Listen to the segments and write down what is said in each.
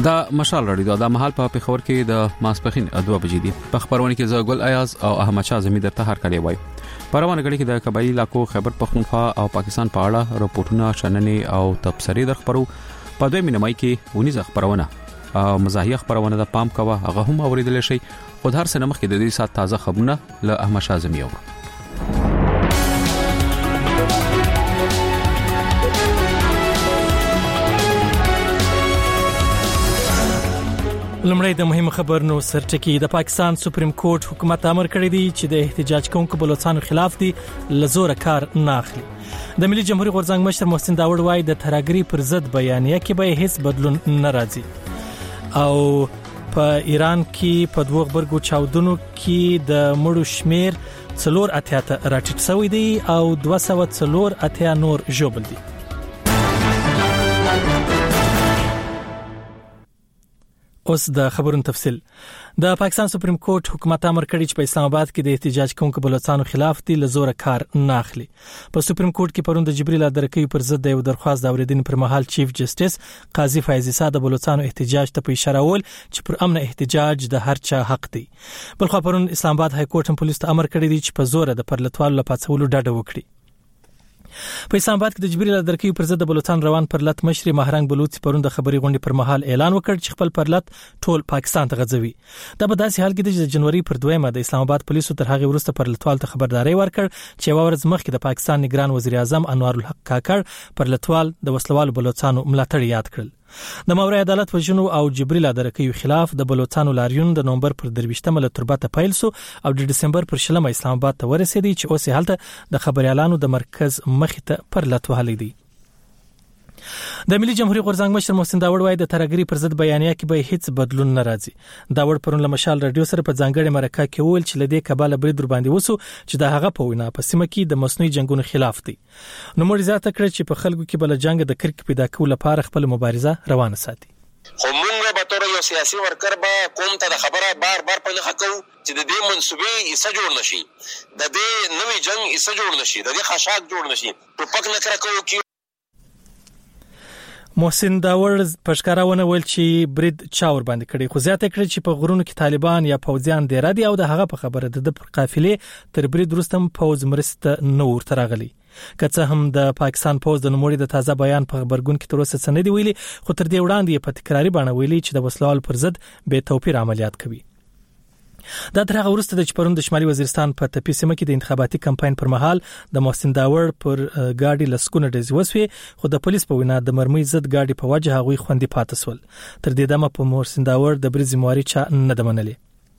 دا مشال رادیو دا مهال په پیښور کې د ماسپخین 2 بجې دي. په خبرونه کې زګل ایاز او احمد شاه زمید ته هر کلی وای. پروانه غړي کې د قبایلی علاقو خیبر پختونخوا او پاکستان په اړه راپورټونه شننې او تبصرې در خبرو. په دوی مینمای کې ونیزه خبرونه او مزاحیه خبرونه د پام کوه هغه هم اوریدل شي. خو هر سنه مخکې د دې سات تازه خبرونه له احمد شاه زمید اورو. لمړی د مهم خبرونو سرټکی. د پاکستان سپریم کورټ حکومت امر کړی دی چې د احتجاج کوونکو بلوچستانو خلاف دی لزور کار نه اخلي. د ملي جمهوریت غورځنګ مشر محسن داوړ وايي د ترهګری پر ضد بیانیه کې به هیڅ بدلون نه راځي. او په ایران کې په 2 خبرګو چاودنو کې د مړو شمیر 480 راټیټ شوی دی او 280 نور ژوبل دي. اوس د خبرونو تفصیل. د پاکستان سپریم کورټ حکومت امر کړی چې په اسلام آباد کې د احتجاج کوونکو بلوچستانو خلاف دی لزور کار نه اخلي. په سپریم کورټ کې پروند جبريل ادرکوي پر ضد یو درخواست د اوریدنې پر مهال چیف جسټس قاضي فیض عیسی د بلوچستانو احتجاج ته په اشاره ول چې پر امن احتجاج د هر چا حق دی. بلخو پروند اسلام آباد های کورټ هم پولیس ته امر کړی دی چې په زور د پرلتوالو لپاره ډډه وکړي. په اسلام آباد کې د جبريل ادرکوي پر ضد بلوچستان روان پرلت مشر مهرنګ بلوچ پروند خبري غونډې پر مهال اعلان وکړ چې خپل پرلت ټول پاکستان ته غځوي. دا په داسې حال کې د جنوري پر 2 د اسلام آباد پولیسو تر هغه وروسته پرلتوال ته خبرداري ورکړ چې ورځ مخکې د پاکستان نگران وزیر اعظم انوار الحق کاکړ پرلتوال د وسلوالو بلوچستانو ملاتړ یاد کړل. د موري عدالت وجنو او جبريل ادرکوي خلاف د بلوچستانو لاریون د نومبر پر 23 له تربته پیل سو او د ډسمبر پر 20 اسلام آباد ته ورسېدی چې اوس هلته د خبريالانو د مرکز مخې ته پرلتوهلې دي. د ملي جمهوریت غورځنګ مشر محسن داوړ وايي د ترهګری پر ضد بیانیه کې به هیڅ بدلون نه راځي. داوړ پرون له مشال رادیو سره په ځانګړي مرکه کې ویل چې لدې کباله برید ور باندې وسو چې د هغه په وینا په سیمه کې د مصنوعي جنگونو خلاف دي. نو مور زیاته کړ چې په خلکو کې بل جنگ د کرک پیدا کول لپاره خپل مبارزه روانه ساتي. خو موږ به تر یو سیاسي ورکر به کوم ته د خبره بار په لخوا کوو چې د دې منسوبې ایسه جوړ نشي، د دې نوې جنگ ایسه جوړ نشي، د دې خشاک جوړ نشي، ټوپک نه کړو کې. محسن داوړ پښکارونه ویل چې برید چاور باندې کړي، خو زیاته کړي چې په غرونو کې طالبان یا پوځیان دی را دي او د هغه په خبره د قافلې تر برید وروسته پوځ مرسته نه ورته راغلي. که څه هم د پاکستان پوځ د نوموړي د تازه بیان په خبرګون کې تر اوسه څه نه دی ویلي، خو تر دې وړاندې په تکراري بڼه ویلي چې د وسلوال پر ضد به توپیر عملیات کوي. دا تر هغه وروسته د چپرون د شمالي وزیرستان په تپې سیمه کې د انتخاباتي کمپاین پر مهال د محسن داوړ پر گاډي لسکونه ډزې وسوي، خو د پولیس په وینا د مرمۍ ضد گاډي په وجه هغوی خوندي پاتې سول. تر دې دمه په محسن داوړ د برید ذمہواري چا نه ده منلې.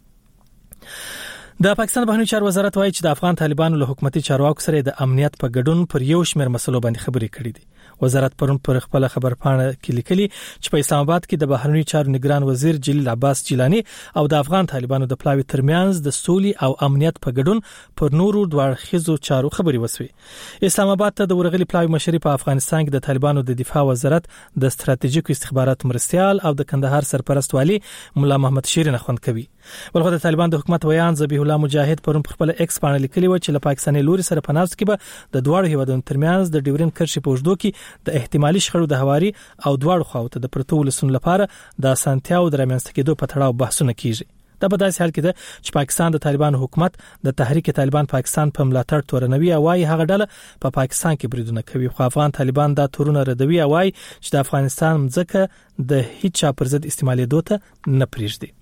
د پاکستان بهرنی چارو وزارت وایي چې د افغان طالبانو له حکومتي چارواکو سره د امنیت په ګډون پر یو شمېر مسلو باندې خبرې کړې دي. وزارت پرون پر خپل خبرپاڼه کې لیکلي چې په اسلام آباد کې د بهرنی چارو نگران وزیر جلیل عباس جیلانی او د افغان طالبانو د پلاوي ترمنځ د سولې او امنیت په ګډون پر نورو دوړخیزو چارو خبرې وسوي. اسلام آباد ته د ورغلي پلاوي مشري په افغانستان کې د طالبانو د دفاع وزارت د ستراتیژیکو استخباراتو مرستيال او د کندهار سرپرست والی مولا محمد شیرین خوند کوي. بلخو د طالبان د حکومت ویان ذبیح الله مجاهد پرون په خپل ایکس باندې لیکلی و چې له پاکستاني لوري سره په ناست کې به د دوه هیوادونو ترمنځ د ډیورین کرښې په اوږدو کې د احتمالي شخړو د هواري او دواړو خواوو د پرتو ولسونو لپاره د اسانتیاو د رامنځته کېدو په تړاو بحثونه کیږي. دا په داسې حال کې ده چې پاکستان د طالبان حکومت د تحریک طالبان پاکستان په ملاتړ تورنوي او وايي هغه ډله په پاکستان کې بریدونه کوي، خو افغان طالبان دا تورونه ردوي او وايي چې د افغانستان ځکه د هیڅ چا پر ضد استعمالېدو ته نه پریږدي.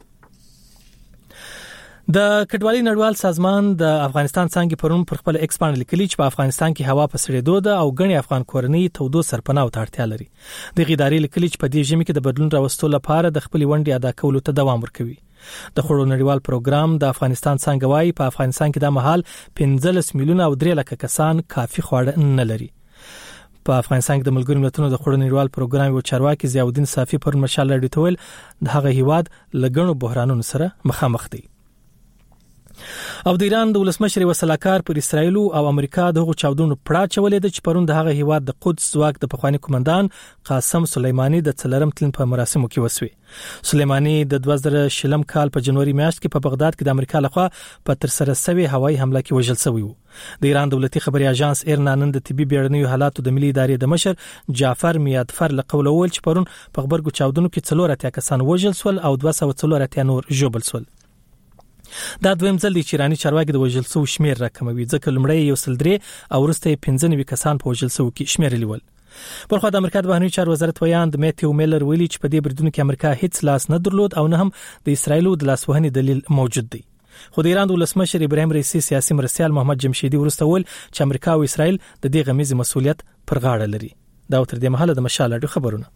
د کډوالي نړیوال سازمان د افغانستان څنګه پرون پر خپل ایکس باندې لیکلي چې په افغانستان کې هوا په سړېدو ده او غني افغان کورنۍ تودو سرپناه ته اړتیا لري. د غیداري لیکلي چې په دې ژمي کې د بدلون راوستلو لپاره د خپل ونډې ادا کولو ته دوام ورکوي. د خړو نړیوال پروګرام د افغانستان څنګه وايي په افغانستان کې د مهال 15 میلیونه او 3 لک کسان کافي خواړه نه لري. په افغانستان کې د ملګرو ملتونو د خړو نړیوال پروګرام یو چارواکي ضیاءالدین صافي پر مشال لړ ډیټول د هغه هیواد لګڼو بحرانونو سره مخامخ دی. او د ایران د ولسمشر وسلاکار پر اسرایل او امریکا دغه چاودنو پړه چولې د چپرون د هغه هیواد د قدس ځواک د پخوانی کمانډان قاسم سلیمانی د څلرم تلین په مراسمو کې وسوي. سلیمانی د 2000 کال په جنوري میاشت کې په بغداد کې د امریکا لخوا په ترسره شوی هوایي حمله کې وژل شوی و. د ایران دولتي خبري اژانس ایرنا نن د طبي بیړنیو حالاتو د ملي ادارې د مشر جعفر میادفر له قوله ول چې پرون په خبرګو چاودنو کې 4 کسان وژل شول او 204 نور ژوبل شول. دا دویم ځل دی چې ایرانی چارواکي د وژل شوو شمیر راکموي، ځکه لومړی 103 او وروسته 15 کسان په وژل شوو کې شمیرلي ول. په خو د امریکا د بهرنیو چارو وزارت ویاند میتیو میلر ویلي چې په دې بریدونو کې امریکا هیڅ لاس نه درلود او نه هم د اسرایل د لاسوهنې دلیل موجود دی. خو د ایران د ولسمشر ابراهیم رئیسی سیاسي مرستیال محمد جمشیدی ورسته ول چې امریکا او اسرایل د دې غمیزي مسؤلیت پر غاړه لري. دا تر دې مهاله د مشال اړو خبرونه.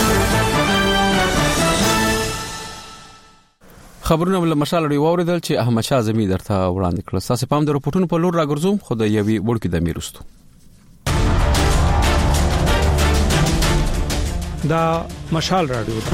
خبرونه ول مشال اړو اوریدل چې احمد شاه زمي درته وړاندې کړل. تاسو پام د رپورټونو په لور راګرځوم، خو د یوې وړکې د میرستو دا مشال رادیو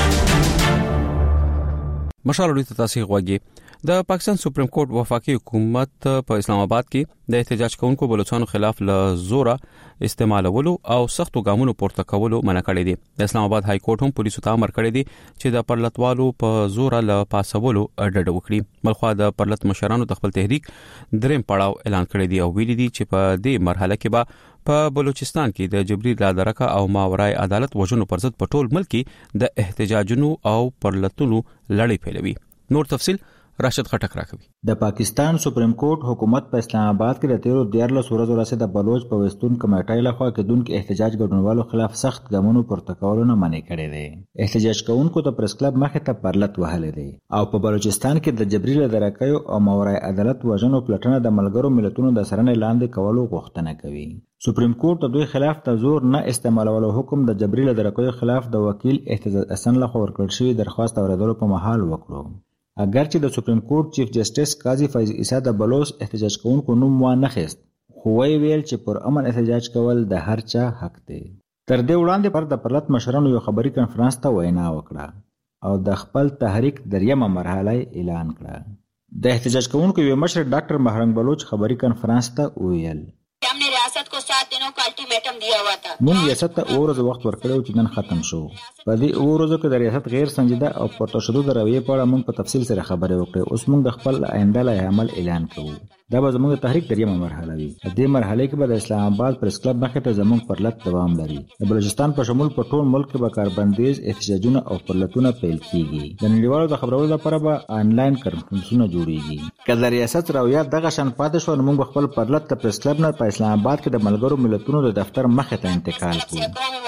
مشال اړو ته تاسو غوږی. د پاکستان سپریم کورټ وفاقي حکومت په اسلام آباد کې د احتجاج کوونکو بلوچستانو خلاف له زوره استعمالولو او سختو ګامونو پورته کولو منع کړی دی. د اسلام آباد های کورټ هم پولیسو ته امر کړی دی چې د پرلتوالو په زوره له پاسولو ډډه وکړي. بلخوا د پرلت مشرانو د خپل تحریک دریم پړاو اعلان کړی دی او ویلي دی چې په دې مرحله کې به په بلوچستان کې د جبري لادرکه او ماورای عدالت وژنو پر ضد په ټول ملک کې د احتجاجونو او پرلتونو لړۍ پیلوي. نور تفصيل راشد خټک راکوي. د پاکستان سپریم کورټ حکومت په اسلام آباد کې د 13 ورځو راځي د بلوچ په وستون کمیټې لخوا کېدونکو احتجاج ګډونوالو خلاف سخت ګامونو پورته کولو نه منع کړی دی. احتجاج کوونکو ته پریس کلب مخې ته پرلت وهلې دی او په بلوچستان کې د جبري لادرکه او ماورای عدالت وژنو پلټنه د ملګرو ملتونو د سرنې لاندې کولو غوښتنه کوي. سپریم کورټ د دوی خلاف د زور نه استعمالولو حکم د جبري لادرکه خلاف د وکیل احتجاج حسن لخوا ورکړل شوی درخواست اوریدلو په محل وکړو. اگر چې د سپریم کورټ چیف جسټس قاضي فیض عیسی د بلوچ احتجاج کوونکو نوم وانه خست، خو ویل چې پر امن احتجاج کول د هر چا حق دی. تر دې وړاندې پر د پرلت مشرانو یو خبري کانفرنس ته وینا وکړه او د خپل تحریک دریمه مرحله اعلان کړه. د احتجاج کوونکو یو مشر ډاکټر محرنګ بلوچ خبري کانفرنس ته ویل हमने रियासत को 7 दिनों का अल्टीमेटम दिया हुआ था. مونږ ریاست ته اورز وخت ورکړو چې نن ختم شو. په دې اورزو کې د ریاست غیر سنجیده او پر تشدد رویه په اړه مونږ په تفصیل سره خبرې وکړې. اوس مونږ د خپل آینده لای عمل اعلان کوو. دا به زموږ تحریک دریمه مرحله وي. په دې مرحله کې به د اسلام آباد پریس کلب مخې ته زموږ پرلت دوام لري. د بلوچستان په شمول په ټول ملک کې به کاربندیز احتجاجونه او پرلتونه پیل کیږي. د نړیوالو د خبرولو لپاره به آنلاین کنفرنسونه جوړیږي. که د ریاست رویه دغه شان پاتې شو، نو موږ به خپل پرلت د پریس کلب نه په اسلام آباد کې د ملګرو ملتونو د دفتر مخې ته انتقال کوو.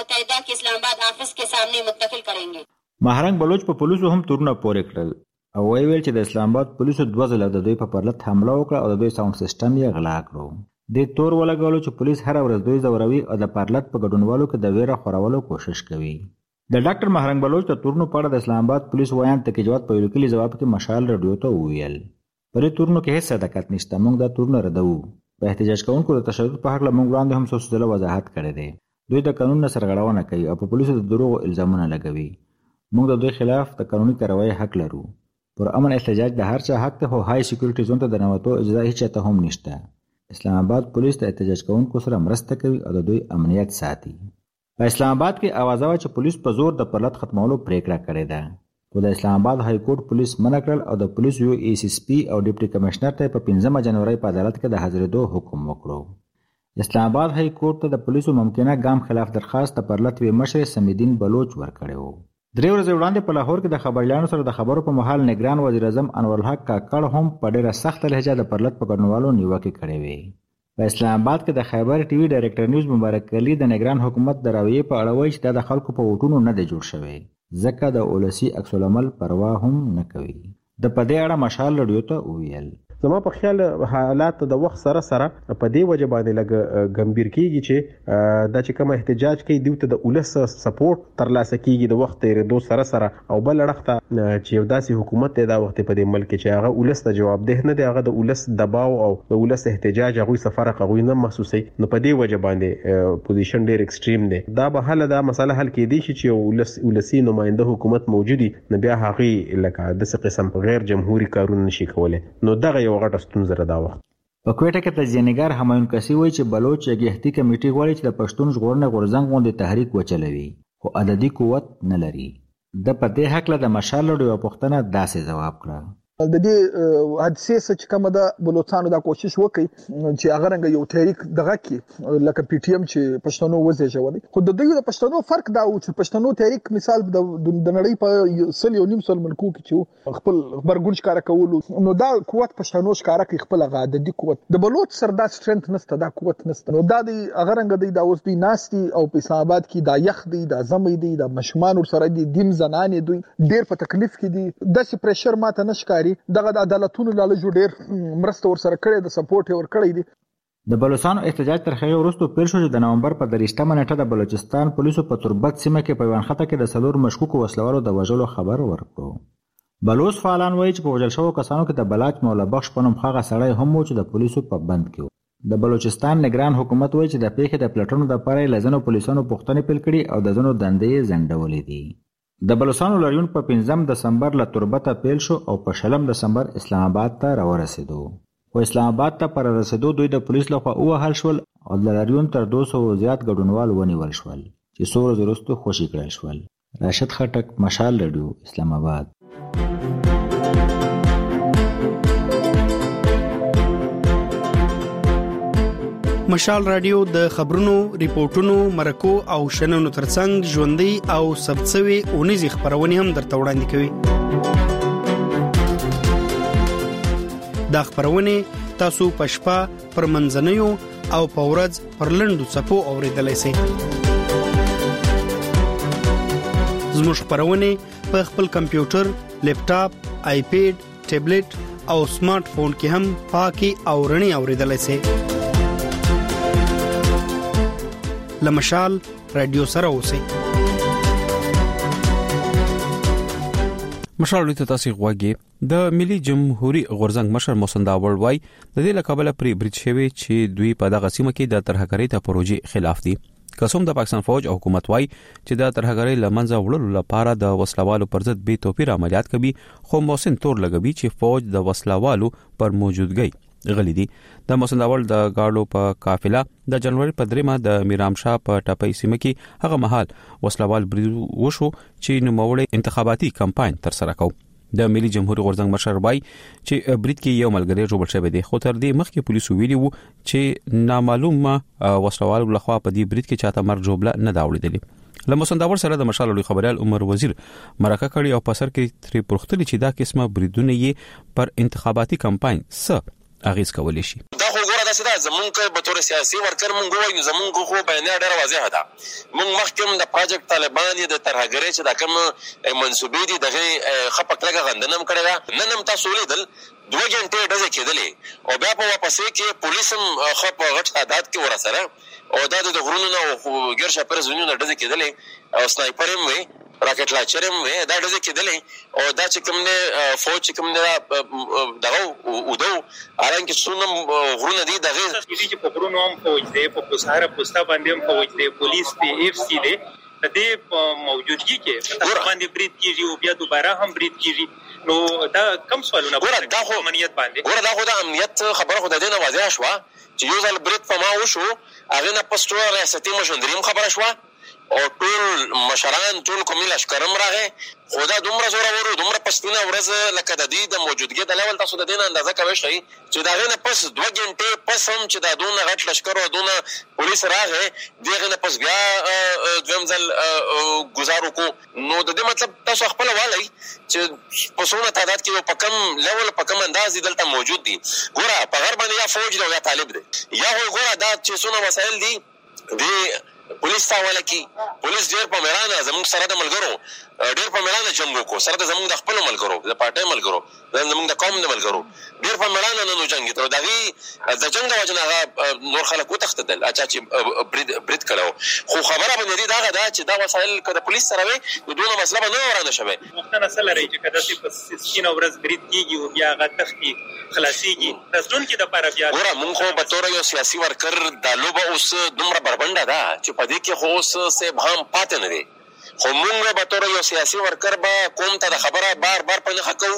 محرنګ بلوچ په پولیسو هم تورونه پورې کړل او ویل چې د اسلام آباد پولیسو 2 ځله د دوی په پرلت حمله وکړه او د دوی ساوند سیستم یې غلا کړو. د تور ولګولو چې پولیس هر ورځ دوی زوروي او د پرلت په ګډونوالو کې د ویره خورولو کوشش کوي. د ډاکټر محرنګ بلوچ د تورونو په اړه د اسلام آباد پولیس ویان ته کې جواب په لیکلي جواب کې مشال رادیو ته ویل پر تورونو کې هیڅ صداقت نشته، موږ دا تورونه ردو. په احتجاج کوونکو د تشدد په اړه موږ وړاندې هم څه ځله وضاحت کړی دی. دوی د قانون نه سرغړونه کوي او په پولیسو د دروغ الزامونه لګوي. موږ د دوی خلاف د قانوني کاروایی حق لرو. پر امن احتجاج د هر چا حق ته، خو های سکیورټي زون ته د نوټو اجازه هیڅ ته هم نشته. اسلام آباد پولیس د احتجاج کوونکو سره مرسته کوي او د دوی امنیت ساتي. په اسلام آباد کې आवाज و چې پولیس په زور د پرلت ختمولو پریکړه کړې ده، خو د اسلام آباد های کورټ پولیس منع کړل او د پولیس یو ای سی پی او ډیپټي کمشنر ته په 15 جنوري په عدالت کې د حاضرېدو حکم وکړو. اسلام آباد های کورټ ته د پولیسو ممکنه ګام خلاف درخواست د پرلت وی مشر سمیدین بلوچ ورکړو. 3 ورځې وړاندې په لاهور کې د خبريالانو سره د خبرو په محل نگران وزیر اعظم انور الحق کاکړ هم په ډېره سخت لهجه د پرلت په ګډونوالو نیوکه کړې وې. په اسلام آباد کې د خیبر ټي وي ډایرکټر نیوز مبارک علي د نگران حکومت د راویې په اړه وایي چې د خلکو په ووټونو نه دی جوړ شوی، ځکه د اولسي عکس العمل پروا هم نه کوي. د پدې اړه مشال رادیو ته ویل زما په خیال حالات د وخت سره په دې وجه باندې لګ ګمبیر کیږي چې د چې کوم احتجاج کوي دوی ته د ولس سپورټ ترلاسه کیږي د وخت تیرېدو سره او بل اړخته چې یو داسې حکومت دی دا وخت په دې ملک کې چې هغه ولس ته جوابدeh نه دی، هغه د ولس دباو او د ولس احتجاج هغه سفرق هغه نه محسوسي، نو په دې وجه باندې پوزیشن ډیر ایکستریم دی. دا به حل دا مسله حل کېدی شي چې ولسی نماینده حکومت موجودي نه بیا هغه لکه د څه قسم غیر جمهوریت کارونه نشي کولای. نو دغه یو غټه ستونزه را دا وخت. په کوټه کې تجزیه‌نګار همایون کسي وایي چې بلوچ یګهتي کمیټې غواړي چې د پښتون ژغورنې غورځنګ غوندې تحریک وچلوي خو عددي قوت نه لري. د په دې حق له مشال لړ یو پوښتنه داسې جواب کړه. د دې حادثې څخه کومه د بلوچستان د کوشش وکړي چې هغه رنګ یو تحریک دغه کې لکه پی ټی ایم چې پښتنو وځي خو د دوی د پښتنو فرق دا و چې پښتنو تحریک مثال د نړۍ په سل یو نیم سل ملکو کې چې خپل خبرګون ښکارا کولو نو دا قوت پښتنو ښکارا کوي خپل عددي قوت د بلوچ سره دا سترنث نشته دا قوت نشته نو دا د هغه رنګ دی دا اوس دی ناستي او په اسلام آباد کې دا یخ دی دا زمې دی دا مشمان سره دی دیم زنانې دوی ډیر په تکلیف کې دي د پریشر ماته نشکاري دغه د عدالتونو لالجو ډیر مرسته ورسره کړې د سپورټ ور کړې دي. د بلوچستان احتجاج تر هغه وروسته پیل شو چې د نومبر په 30مه نیټه د بلوچستان پولیسو په تربت سیمه کې په یوه خطه کې د څلور مشکوکو وسلوالو د وژلو خبر ورکړو. بلوچ فعالان وایي چې په وژل شوو کسانو کې د بلاچ مولا بخش په نوم هغه سړی هم و چې د پولیسو په بند کې و. د بلوچستان نگران حکومت وایي چې د پیښې د پلټنو لپاره له ځینو پولیسانو پوښتنې پیل کړي او د ځینو دندې ځنډولې دي. د بلوچستان لاریون په 5 دسمبر له تربته پیل شو او په 6 دسمبر اسلام آباد ته راورسېدو. خو اسلام آباد ته پر رسېدو دوی د پولیس لخوا ووهل شول او د لاریون تر 200 زیات ګډونوال ونیول شول چې څو ورځې وروسته خوشي کړل شول. راشد خټک، مشال رادیو، اسلام آباد. مشال رادیو د خبرونو، ریپورتونو، مرکو او شننو ترڅنګ ژوندۍ او ثبتسوي اونیزي خبرونه هم درته وړاندې کوي. دا خبرونه تاسو په شپه پر منځنیو او په ورځ پر لنډو څپو اوریدلای شئ. زموږ خبرونه په خپل کمپیوټر، لیپټاپ، آیپیډ، ټابلیټ او سمارټ فون کې هم پاکي او رڼي اوریدلای شئ. لمشال رادیو سره اوسئ. مشال ته تاسو غواګي د ملي جمهوریت غورځنګ مشر محسن داوړ وای د دې لقبله پری برج شوی چې دوی په دغه سیمه کې د ترهګری ته پروژې خلاف دي. قسم د پاکستان فوج او حکومت وای چې د ترهګری لمنځه وړلو لپاره د وسلوالو پر ضد بے توپیر عملیات کوي خو محسن تور لګوي چې فوج د وسلوالو پر موجودګي غلي دي. د محسن داوړ د گاډو په قافله د جنوري په 3 د میرام شاه په ټاپي سیمه کې هغه مهال وسلوال برید وشو چې نوموړی انتخاباتي کمپاین تر سره کو. د ملي جمهوریت غورځنګ مشر وای چې برید کې یو ملګری جوړ شوی دی خو تر دې مخکې پولیسو ویلي وو چې نامعلومه وسلوال لخوا په دې برید کې چاته مرګ جوړه نه داوړېدلی. لمحسن داوړ سره د مشال لوی خبريال عمر وزیر مرکه کړي او په سر کې تری پرختلی چې دا قسمه بریدونه یې پر انتخاباتي کمپاین څه اغیز کولی شي. دا خو ګوره داسې ده زمونږ به طور سیاسي ورکر مونږ وایو زمونږ خو بیانیه ډېره واضحه ده. مونږ مخکې د پروجیکټ طالبان یې د ترهګرۍ چې دا کوم منسوبې دي دغه خپک لګه غندنه هم کړې ده. نن هم تاسو ولیدل 2 غنټې ډزې کېدلې او بیا په واپسې کې پولیس هم خپ غټ تعداد کې ورسره او دا د غرونو نه ګرشه پر زونونه ډزې کېدلې او سنایپر هم وي راکټ لاچر هم وي دا ډزې کېدلې او دا چې کوم نه فوج کوم نه دغه ودو هرانګه سونم غرونه دي دغه چې په غرونو هم فوج دی په پوساره پوسټا باندې هم فوج دی پولیس دی اف سی دی د دې موجودګي کې په باندې برید کیږي او بیا دوباره هم برید کیږي نو دا کم سوالونه ګوره دا خو امنیت باندې ګوره دا خو د امنیت خبره خو د دې نه واضح شوه چې یو ځل برید په ما وشو هغه نه پس ټول ریاستي مشندریم خبره شوه او ټول مشران ټول کومي لشکرم راغی خدا دومره زوره ورو دومره پسپینه ورځ لکه د دې د موجودګي د لیول تاسو د دې اندازه کوي شي چې دا غنه پس 2 غنټې پس هم چې دا دونه غټ لشکر او دونه پولیس راغی دغه نه پس بیا دویم ځل گزارو کو نو د دې مطلب تاسو خپل والی چې په څونه تعداد کې په کم لیول په کم انداز دلته موجود دي ګوره په غرب باندې یا فوج دی یا طالب دی یا ګوره دا چې څونه وسایل دي د پولیس تاواله کی پولیس ډیر په میرانه زموږ سره د ملګرو ډیر په میرانه جنگ وکړو سره د زموږ د خپل ملګرو د پارټي ملګرو زموږ د قوم د ملګرو ډیر په میرانه نه جنگ ته دغه د جنگ وجنه نور خلک وتښتدل اچھا چې برید کړو خو خبره باندې دا ده چې دا وسایل کده پولیس سره وي دونه مسله نه ورانه شوه مختنه سره لري چې کده چې په سکین اورز برید کیږي او بیا غا تختی خلاصيږي رسون کې د پاره بیا ګوره مونږ خو په تور یو سیاسي ورکر د لوبه اوس دومره بربنده ده چې په دې کې خو اوس سه بهم پاتې نه دي خو مونږ به تور یو سیاسي ورکر به کوم ته د خبره بار بار په نه خکو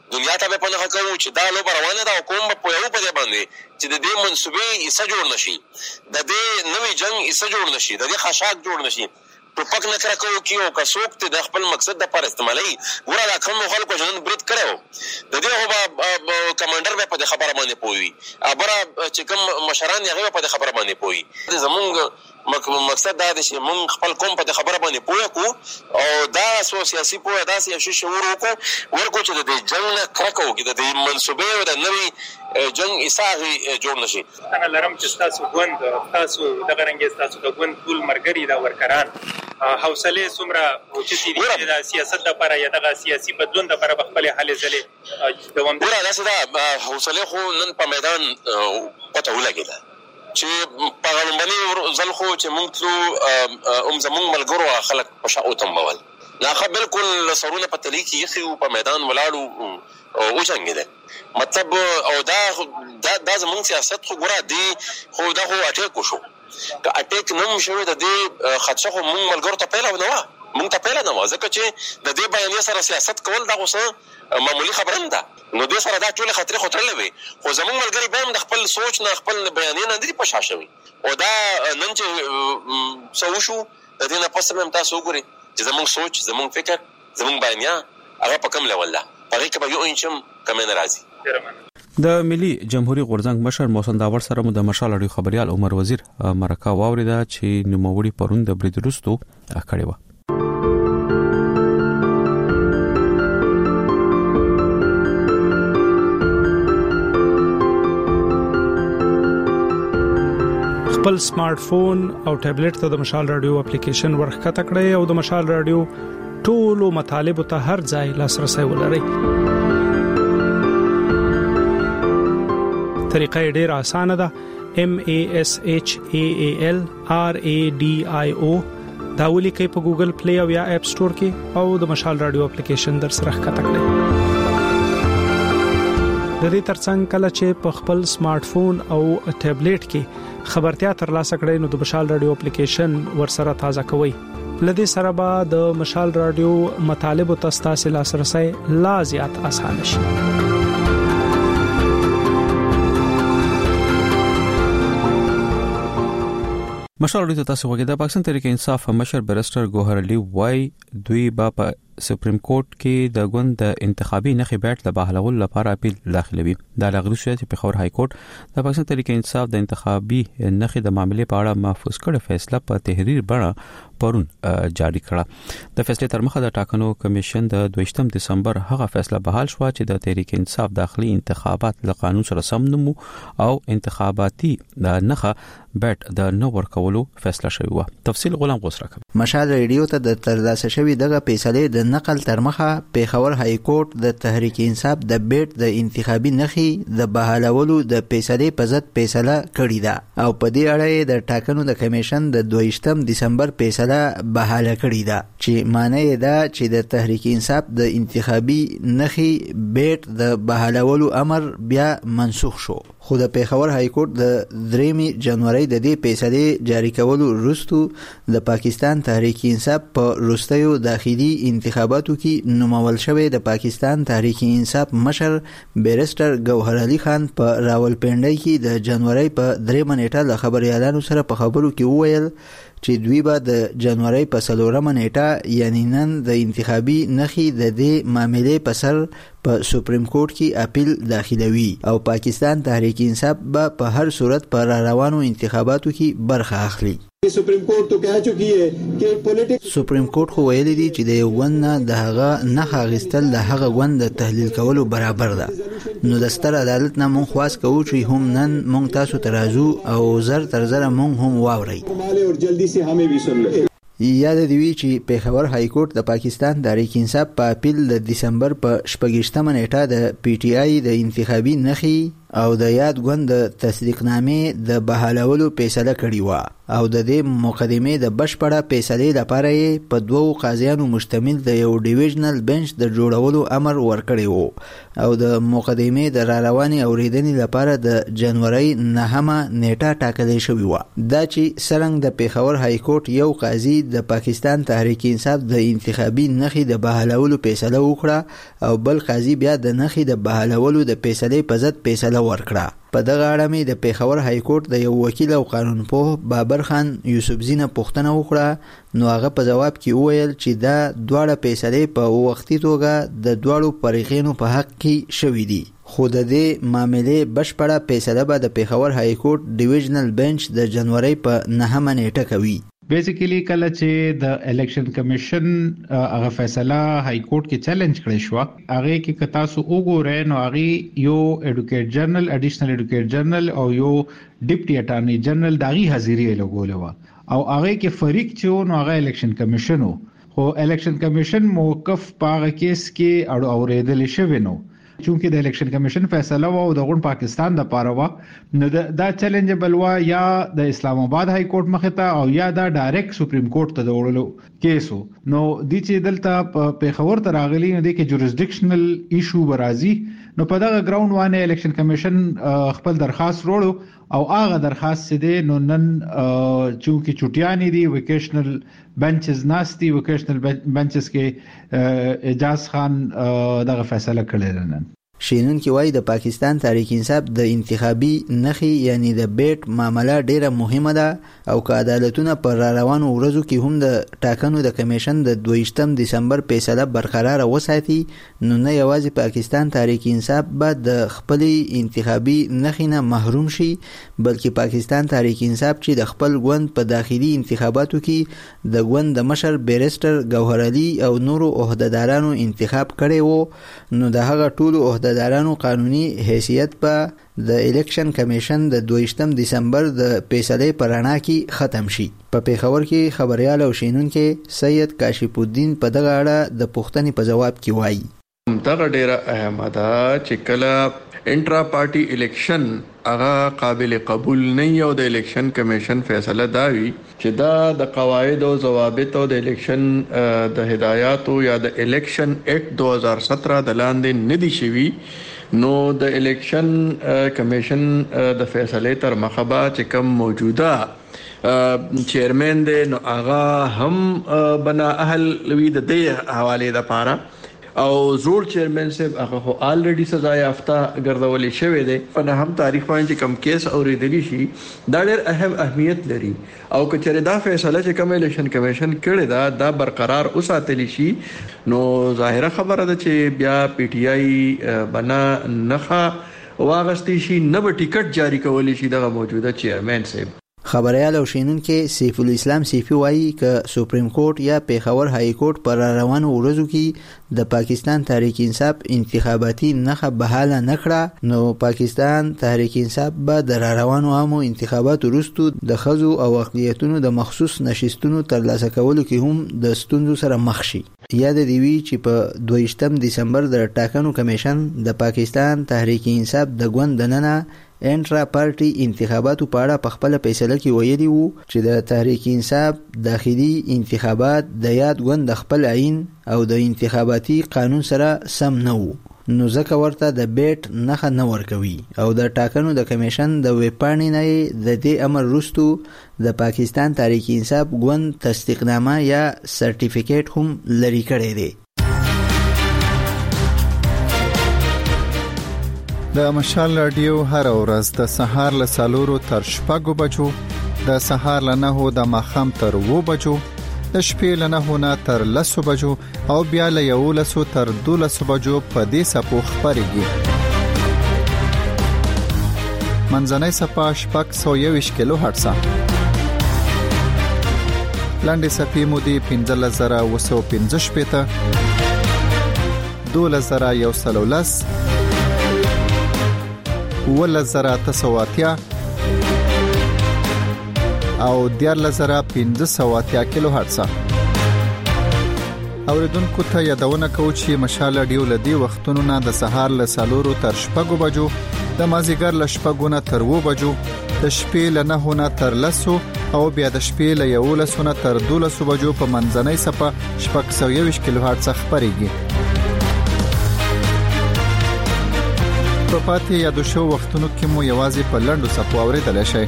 دنیا ته به پنه کوو چې دا لوبه روانه ده او کوم په یو په دې باندې چې د دې منسوبې ایسه جوړ نشي، د دې نوې جنگ ایسه جوړ نشي، د دې خشاک جوړ نشي، ټوپک نه کرا کوو کیو که څوک ته د خپل مقصد د پر استعمالي. ګوره دا کوم خلکو جنن برید کړو د دې هو کمانډر به په خبره باندې پوي، ابره چې کوم مشران یې په خبره باندې پوي. زمونږ مقصد دا دی چې مونږ خپل قوم په خبره باندې پوهه کو او دا سیاسي پوهه دا سیاسي شعور ورکو چې د جنگ نه کرکو کې د منسوبې او د نوې جنگ ایساغي جوړ نشي. څنګه لرم چې تاسو غوند تاسو د غرنګ تاسو د غوند ټول مرګري دا ورکران حوصله سمره اوچتي دي د سیاست لپاره یا د سیاسي بدلون لپاره خپل حل زله دوام ګوره دا څه حوصله خو نن په میدان پته ولګیده چې په غلمبني ځل خو چې مونږ تلو زمونږ ملګرو خلک په شاو تمبول نه بالکل سرونه په تلی کې یخي په میدان ولاړو او څنګه مطلب او دا زمونږ سیاست خو ګوره دی خو دا خو اټیک وشو که اټیک نوم شوی د دې خدشه خو مونږ ملګرو ته پیله نه و مونږ ته پیله نه و ځکه چې د دې بیانیه سره سیاست کول دا غوسه معمولی خبره نه ده. نو دې سره دا ټول خطرې خو تړلې وي خو زمونږ ملګري به هم د خپل سوچ نه خپل بیانیه نه لري په شا شوي او دا نن چې څه وشو د دې نه پس هم تاسو وګورئ چې زمونږ سوچ زمونږ فکر زمونږ بیانیه هغه په کوم لیول ده هغې کې به یو انچم کمی نه راځي. د ملي جمهوریت غورځنګ مشر محسن داور سره مو د مشال اړیو خبريال عمر وزیر مرکه واوریده چې نوموړي پرون د برید وروسته کړې و. خپل سمارټ فون او ټابلیټ ته د مشال رادیو اپلیکیشن ورخته کړئ او د مشال رادیو ټولو مطالب ته هر ځای لاسرسي ولرئ. طریقه ډیره اسانه ده. MASHAAL RADIO دا ولیکئ په ګوګل پلی او یا اپ سٹور کې او د مشال رادیو اپلیکیشن در سره ښکته کړئ. د دې ترڅنګ کله چې په خپل سمارټ فون او ټابلیټ کې خبرتیا ترلاسه کړئ نو د مشال رادیو اپلیکیشن ورسره تازه کوئ. لدې سره به د مشال رادیو مطالب او تاسو لاسرسي لا زیات آسان شي. مشال رادیو تاسو وګورئ د پاکستان تحریک انصاف مشر بیرسټر ګوهر علي وای دوی په سپریم کورټ کې د غوند د انتخابي نخې بیت له بحالول لپاره اپیل داخلوي. دا لغړی شو چې په خبر های کورټ د پاکستان تحریک انصاف د انتخابي نخې د معاملې په اړه محفوظ کړه فیصله په تحریر بڼه پرون جاری کړه. د فیصلې تر مخه د ټاکنو کمیشن د 22 دسمبر هغه فیصله بحال شو چې د تحریک انصاف داخلي انتخابات له قانون سره سم نمو او انتخاباتي د نخه بیت د نو ورکولو فیصله شوی و. تفصیل غلام غوسره کوي. مشال ریډیو ته د ترلاسه شوی دغه فیصله د نقل تر مخه پیښور های کورټ د تحریک انصاف د بیت د انتخابي نخې د بحالولو د فیصلې په ضد فیصله کړې ده او په دې اړه د ټاکنو د کمیشن د 22 دسمبر فیصله بحاله کړې ده چې معنی دا چې د تحریک انصاف د انتخابي نخې بیت د بحالولو امر بیا منسوخ شو. خو د پیښور های کورټ د 3 جنوري د دې فیصلې جاری کولو وروسته د پاکستان تحریک انصاف په وروستیو داخلي انتخاباتو کې نومول شوی د پاکستان تحریک انصاف مشر بیرسټر ګوهر علي خان په راولپنډي کې د جنوري په 3 نیټه له خبريالانو سره په خبرو کې وویل چې دوی به د جنوري په 4 نیټه یعنی نن د انتخابي نخې د دې معاملې په سر په سپریم کورټ کې اپیل داخلوي او پاکستان تحریک انصاف به په هر صورت پر روانو انتخاباتو کې برخه اخلي. سپریم کورټ تو کہہ چکی ہے کہ پولیټیکس سپریم کورټ خو ویلي دی چې د یو غوند د هغه نه غستل د هغه غوند د تحلیل کولو برابر ده. نو د ستر عدالت نه مونږ خواست کوو چې هم نن مونږ تاسو ترازو او زر تر زر مونږ هم واورئ اور جلدی سے ہمیں بھی سن لیں. یاد دی وی چې پیښور های کورټ د پاکستان تحریک انصاف په اپیل د دسمبر په 28 نیټه د پی ټی آی د انتخابي نخې او د یاد ګوند د تصدیقنامې د بحالولو فیصله کړې و او د دې مقدمې د بشپړه فیصلې لپاره یې په 2 قاضیانو مشتمل د یو ډیویژنل بنچ د جوړولو امر ورکړی و او د مقدمې د راروانې اوریدنې لپاره د جنوري 9 نیټه ټاکلې شوې و. دا چې څرنګه د پیښور های کورټ یو قاضي د پاکستان تحریک انصاف د انتخابي نخې د بحالولو فیصله وکړه او بل قاضي بیا د نخې د بحالولو د فیصلې په ضد فیصله ورکړه. په دغه اړه مې د پیښور های کورټ د یو وکیل او قانونپوه بابر خان یوسفزي نه پوښتنه وکړه نو هغه په جواب کې وویل چې دا دواړه فیصلې په وختي توګه د دواړو فریقینو په حق کې شوې دي خو د دې معاملې بشپړه فیصله به د پیښور های کورټ ډیویژنل بنچ د جنوري په 9 نیټه کوي. بیسیکلی کله چې د الیکشن کمیشن هغه فیصله های کورټ کې چیلنج کړی شو هغه کې که تاسو وګورئ نو هغه یو ایډوکیټ جنرال اډیشنل ایډوکیټ جنرال او یو ډیپټي اټارنی جنرال داغي حاضری لګولې و او هغه کې فریق چې نو هغه الیکشن کمیشن خو الیکشن کمیشن موقف پاغه کیس کې اوریدل شوی نو چونکه د الیکشن کمیشن فیصله و او د غون پاکستان د پاره و نو دا چیلنجبل و یا د اسلام آباد های کورټ مخه ته او یا دا ډایرکټ سپریم کورټ ته وړلو کیسو نو د چې دلته په خبر تر راغلی نه د کې جوریسډکشنل ایشو برازي نو په دغه ګراوند باندې الیکشن کمیشن خپل درخواست وروړو او هغه درخواست دی نو نن چونکه چټیانی دی ویکیشنل بنچز ناشتي ویکیشنل بنچز کې اجاز خان دغه فیصله کړل نن. شینون کې وایي د پاکستان تحریک انصاف د انتخابي نخې یعنی د بیٹ معامله ډیره مهمه ده او که عدالتونه پر روانو ورځو کې هم د ټاکنو د کمیشن د 22 دسمبر فیصله برقرار وساتي نو نه یوازې پاکستان تحریک انصاف به د خپل انتخابي نخې نه محروم شي بلکې پاکستان تحریک انصاف چې د خپل ګوند په داخلي انتخاباتو کې د ګوند د مشر بیرستر گوهر علي او نورو عہدهدارانو انتخاب کړي وو نو د هغه ټولو عہدهدارانو قانوني حیثیت په د الیکشن کمیشن د 22 دسمبر د فیصلې پر رڼا کې ختم شي. په پیښور کې خبريال او شینون کې سید کاشف الدین په دغه اړه د پوښتنې په جواب کې وایي دغه ډیره اهمه ده چې کله انټرا پارټي الیکشن هغه قابل قبول نه یو د الیکشن کمیشن فیصله داوي چې دا د قواعد او ضوابط او د الیکشن د هدایات یا د الیکشن اکټ 2017 د لاندې ندي شوی نو د الیکشن کمیشن د فیصله تر مخبا چې کوم موجوده چیرمن دی نو هغه هم بنا اهل وی د دې حواله د پاره او زوړ چیرمن صاحب هغه الریډي سزا یافته ګرځولې شوی دی په هم تاریخ باندې کم کیس اوریدلی شي دا ډېر اهمیت لري او کچره دا فیصله چې کوم الیکشن کمیشن کړی دا برقرار اوساتلی شي نو ظاهره خبره ده چې بیا پی ټی آی بنا نخه واغستی شي نه به ټیکټ جاری کولی شي دغه موجوده چیرمن صاحب. خبريال او شینون کې سیف الاسلام سیفی وایي ک سپریم کورټ یا پیښور های کورټ پر روانو ورځو کې د پاکستان تحریک انصاف انتخاباتي نخه بحاله نکړه نو پاکستان تحریک انصاف به د روانو عامو انتخاباتو وروسته د خزو او اقلیتونو د مخصوص نشستونو ترلاسه کولو کې هم د ستونزو سره مخ شي. یاد دی وی چې په 22 دسمبر د ټاکنو کمیشن د پاکستان تحریک انصاف د ګوند دننه انټرا پارټي انتخاباتو په اړه په خپل فیصله کې ویلي وو چې د تحریک انصاف داخلي انتخابات د یاد ګوند خپل عین او د انتخاباتي قانون سره سم نه وو نو ځکه ورته د بیٹ نخه نه ورکوي او د ټاکنو د کمیشن د ویبپاڼې نه د دې امر وروسته د پاکستان تحریک انصاف ګوند تصدیقنامه یا سرټیفیکیټ هم لري کړی دی. د مشال رادیو هر ورځ د سهار له 4 تر 6 بجو د سهار له 9 د ماخام تر 2 بجو د شپې له 9 تر 10 بجو او بیا له 11 تر 12 بجو په دې سپو خبريږي. منځنۍ صفه شپږ 121 کیلو هرتز لاندې صفې مودي 15915 12113 ولزراتسواتیا او 14500 کیلو هرتز. اوریدونکو ته یادونه کوم چې مشال رادیو لدی وختونو نه د سهار له 4 تر 6 بجو د مازیګر ل شپږونه تر 2 بجو، د شپې ل 9 تر 10 او بیا د شپې ل 11 تر 12 بجو په منځنۍ صفه 621 کیلو هرتز خبريږي. په پاتې یادو شو وختونو کې مو یوازې په لنډو صفو اوریدل شي.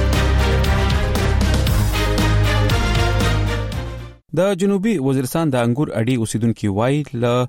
د جنوبي وزیرستان د انګور اډي اوسیدونکو وایي ل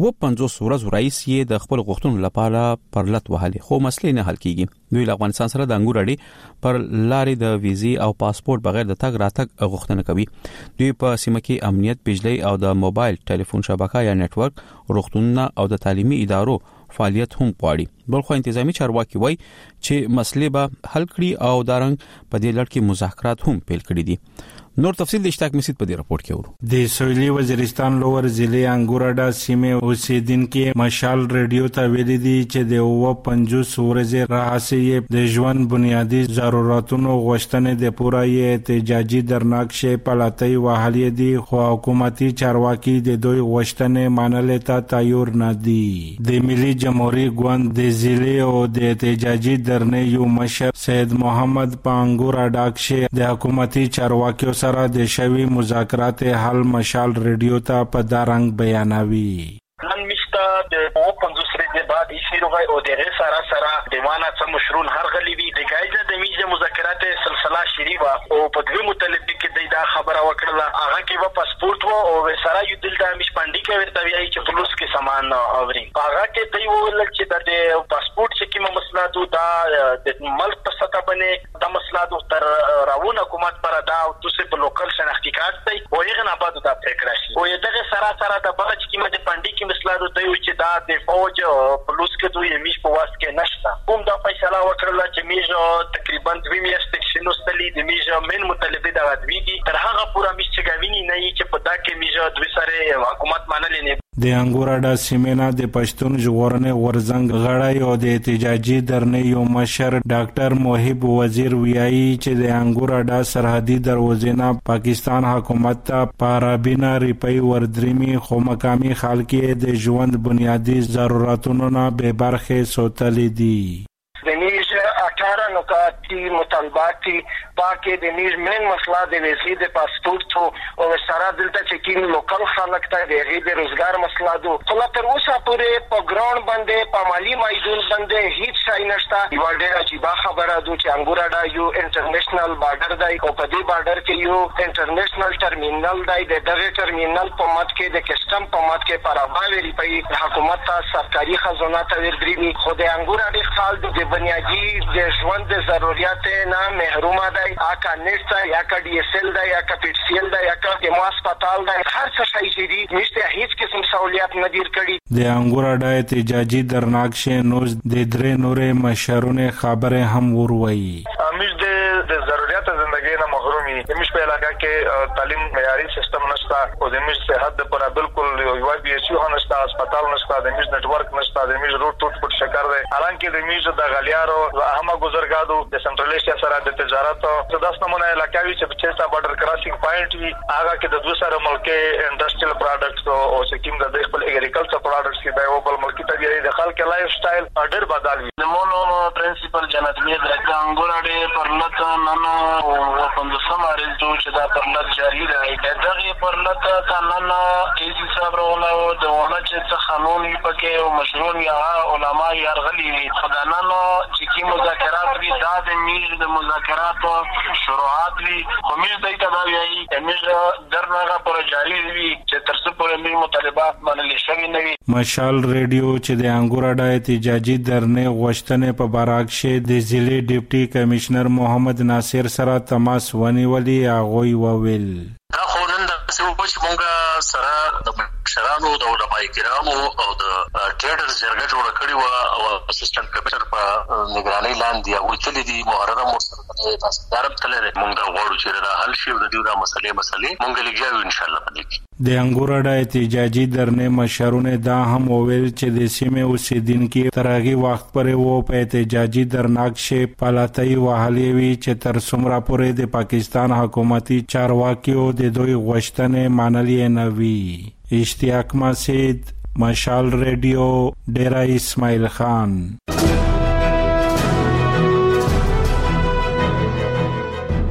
50 ورځې رئیس یې د خپل غوښتنو لپاره پرلط وهلي، خو مسلې نه حل کیږي. دوی له افغانستان سره د انګور اډي پر لارې د ویزي او پاسپورت بغیر د تګ راتګ غوښتنه کوي. دوی په سیمه کې امنیت، بجلی او د موبایل ټلیفون شبکه یا نتورک، روغتونونه او د تعلیمي ادارو فعالیت هم غواړي. بلخو انتظامی چارواکي وایي چې مسلې به حل کړي او دارنګ په دې لړ کې مذاکرات هم پیل کړي دي. نور تفصیل د اشتاق مسید په دې راپورټ کې ورو. د سویلي وزیرستان لوور ضلع انګوراډا سیمه اوسیدونکو مشال ریډیو ته ویلي دي چې د 50 ورځې راهیسې د ژوند بنیادی ضرورتونو غوښتنې د پوره احتجاجي درناک شي پلاتای وهلې دي، خو حکومتي چارواکي د دوی غوښتنې منلو ته تیار نه دي. د ملي جمهوریت ګوند د ضلع او د احتجاجي درنې یو مشر سید محمد پانګوراډا کې د حکومتي چارواکیو سره د شوی مذاکرات حل مشال ریډیو ته په دارنګ بیانوي. نن مشته د 50 ورځې بعد ایشیروغای او د سره سره د مانا څه مشرون هر غلی وی د گایزه د میجه مذاکرات سلسله شریوه او په دغه متعلق کې دا خبره وکړه هغه کې و پاسپورت او سره یو دل د مش پاندې کې ورته ویایي چې فلوس کې سامان اوري. هغه کې دی ویل چې د پاسپورت چې کومه مسله ده د ملک په سطح باندې د مسله تر راون حکومت پر دا او تاسو په لوکل شناختی کارت دی او یې نه بعد دا فکر شي او دغه سره سره د بل چې کومه د پاندې کې مسله ده یو چې دا د فوج پلوس کې دوی میش په واس کې نشته. کوم دا فیصله وکړه چې میش تقریبا 2 میاشتې شنو ستلي د میش من مطالبه د غدویږي تر هغه پورا میش چې غویني نه چې په دا کې میش دوی سره حکومت منلې نه. د انګوراډا سیمه د پښتون ژغورنې غورزنګ غړی او د احتجاجي درنې یو مشر ډاکټر موهب وزیر ویایي چې د انګوراډا سرحدي دروازې نه پاکستان حکومت ته پارابینا ریپی وردريمي خو مقامي خلک د ژوند بنیادی ضرورتونو نه به برخه سوتلې دي. د نیش 18 نکاتی مطالبات پاکه د نیش مین مسله د ویزې د پاسپورت او سره دلته چې کین لوکل خلک ته د غیر روزګار مسله دو خو تر اوسه پورې په ګراوند باندې په مالی مایدون باندې هیڅ شای نشته. یو ډېر عجیب خبره ده چې انګوراډا یو انټرنیشنل بارډر دی او په دې بارډر کې یو انټرنیشنل ټرمینل دی. د دغه ټرمینل په مات کې د کسٹم په مات کې پراوی ریپی حکومت ته سرکاري خزانه ته ورځي. خو د انګوراډا خال د بنیادی د ژوند د ضرورت نه محروم دی. اکا نشته یا کا ډي اس ال دی یا کا پی سی ال دی یا کا هسپتال دی هر څه شي چې دي نشته هیڅ قسم سہولیت نه دیر کړي. د انګوراډا احتجاجي درناک شه نوز د درې نورې مشرونه خبره هم وروي. امیر د ضرورت ژوندۍ نه محرومي مش په علاقه کې تعلیم معیاري سیستم نشته او د مش صحت پر بالکل یو بي اس یو نشته، هسپتال نشته، د مش نتورک نشته، د مش روټ ټوټ پټ شکر دی. حالانکه د مش د غلیارو اهمه گزارګادو د سنټرل ایشیا سره د تجارت او د اسنمونه علاقوي چې په چیستا بارډر کراسینګ پوینټ وی هغه کې د دوه سره ملکي انډستریال پروډکټس او سکیم د خپل ایګریکلچر پروډکټس کې د یو بل ملکي طبيعي د خلک لایف سټایل ډېر بدل وي. د مونو پرنسپل جنت میر د انګوراډي پرلط نن او په سماره چې دا پرلط جاری دی. دغه پرلط قانون ایسی صاحب راولو د ونه چې قانون پکې او مشروع یا علما یارغلی وي. خدانانو چې کی مذاکرات وی دا د میز د مذاکرات شروعات وی خو میز دایته دا وی میز درنګه پر جاری وی چې تر څو پورې می مطالبات باندې شوی نه وي. مشال ریډیو چې د انګوراډا احتجاجي درنې غوښتنې په باراک شه د ضلع ډیپټي کمشنر محمد ناصر سره تماس ونیولي. هغه وویل دا خو نن د چې مونږ سره د مشرانو د علماء کرامو او د ټریډرز جرګه جوړ کړی و او اسسټنټ کمشنر په نگرانۍ لاندې هغه تللی دي محرم سره تاسو دارم تللی مونږ غواړو چې دا حل شي او د دې مسلې مونږ لګیاو ان شاء الله باندې. د انګوراډا احتجاجي درنې مشرونه دا هم وویل چې د سیمه اوسیدونکو ترغي وخت پرې وو په احتجاجي درناک شي پالاتای وهلې وی چې تر څومره پورې د پاکستان حکومتي چارواکیو د دوی غوښتنې منلې نه وي. اشتیاق مسید، مشال ریډیو، ډیرا اسماعیل خان.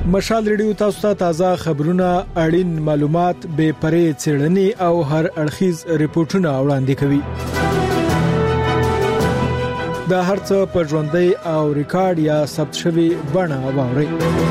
مشال ریډیو تاسو ته تازه خبرونه، اړین معلومات، بې پرې څېړنې او هر اړخیز ریپورتونه وړاندې کوي. دا هرڅه په ژوندۍ او ریکارډ یا ثبت شوی بڼه واورئ.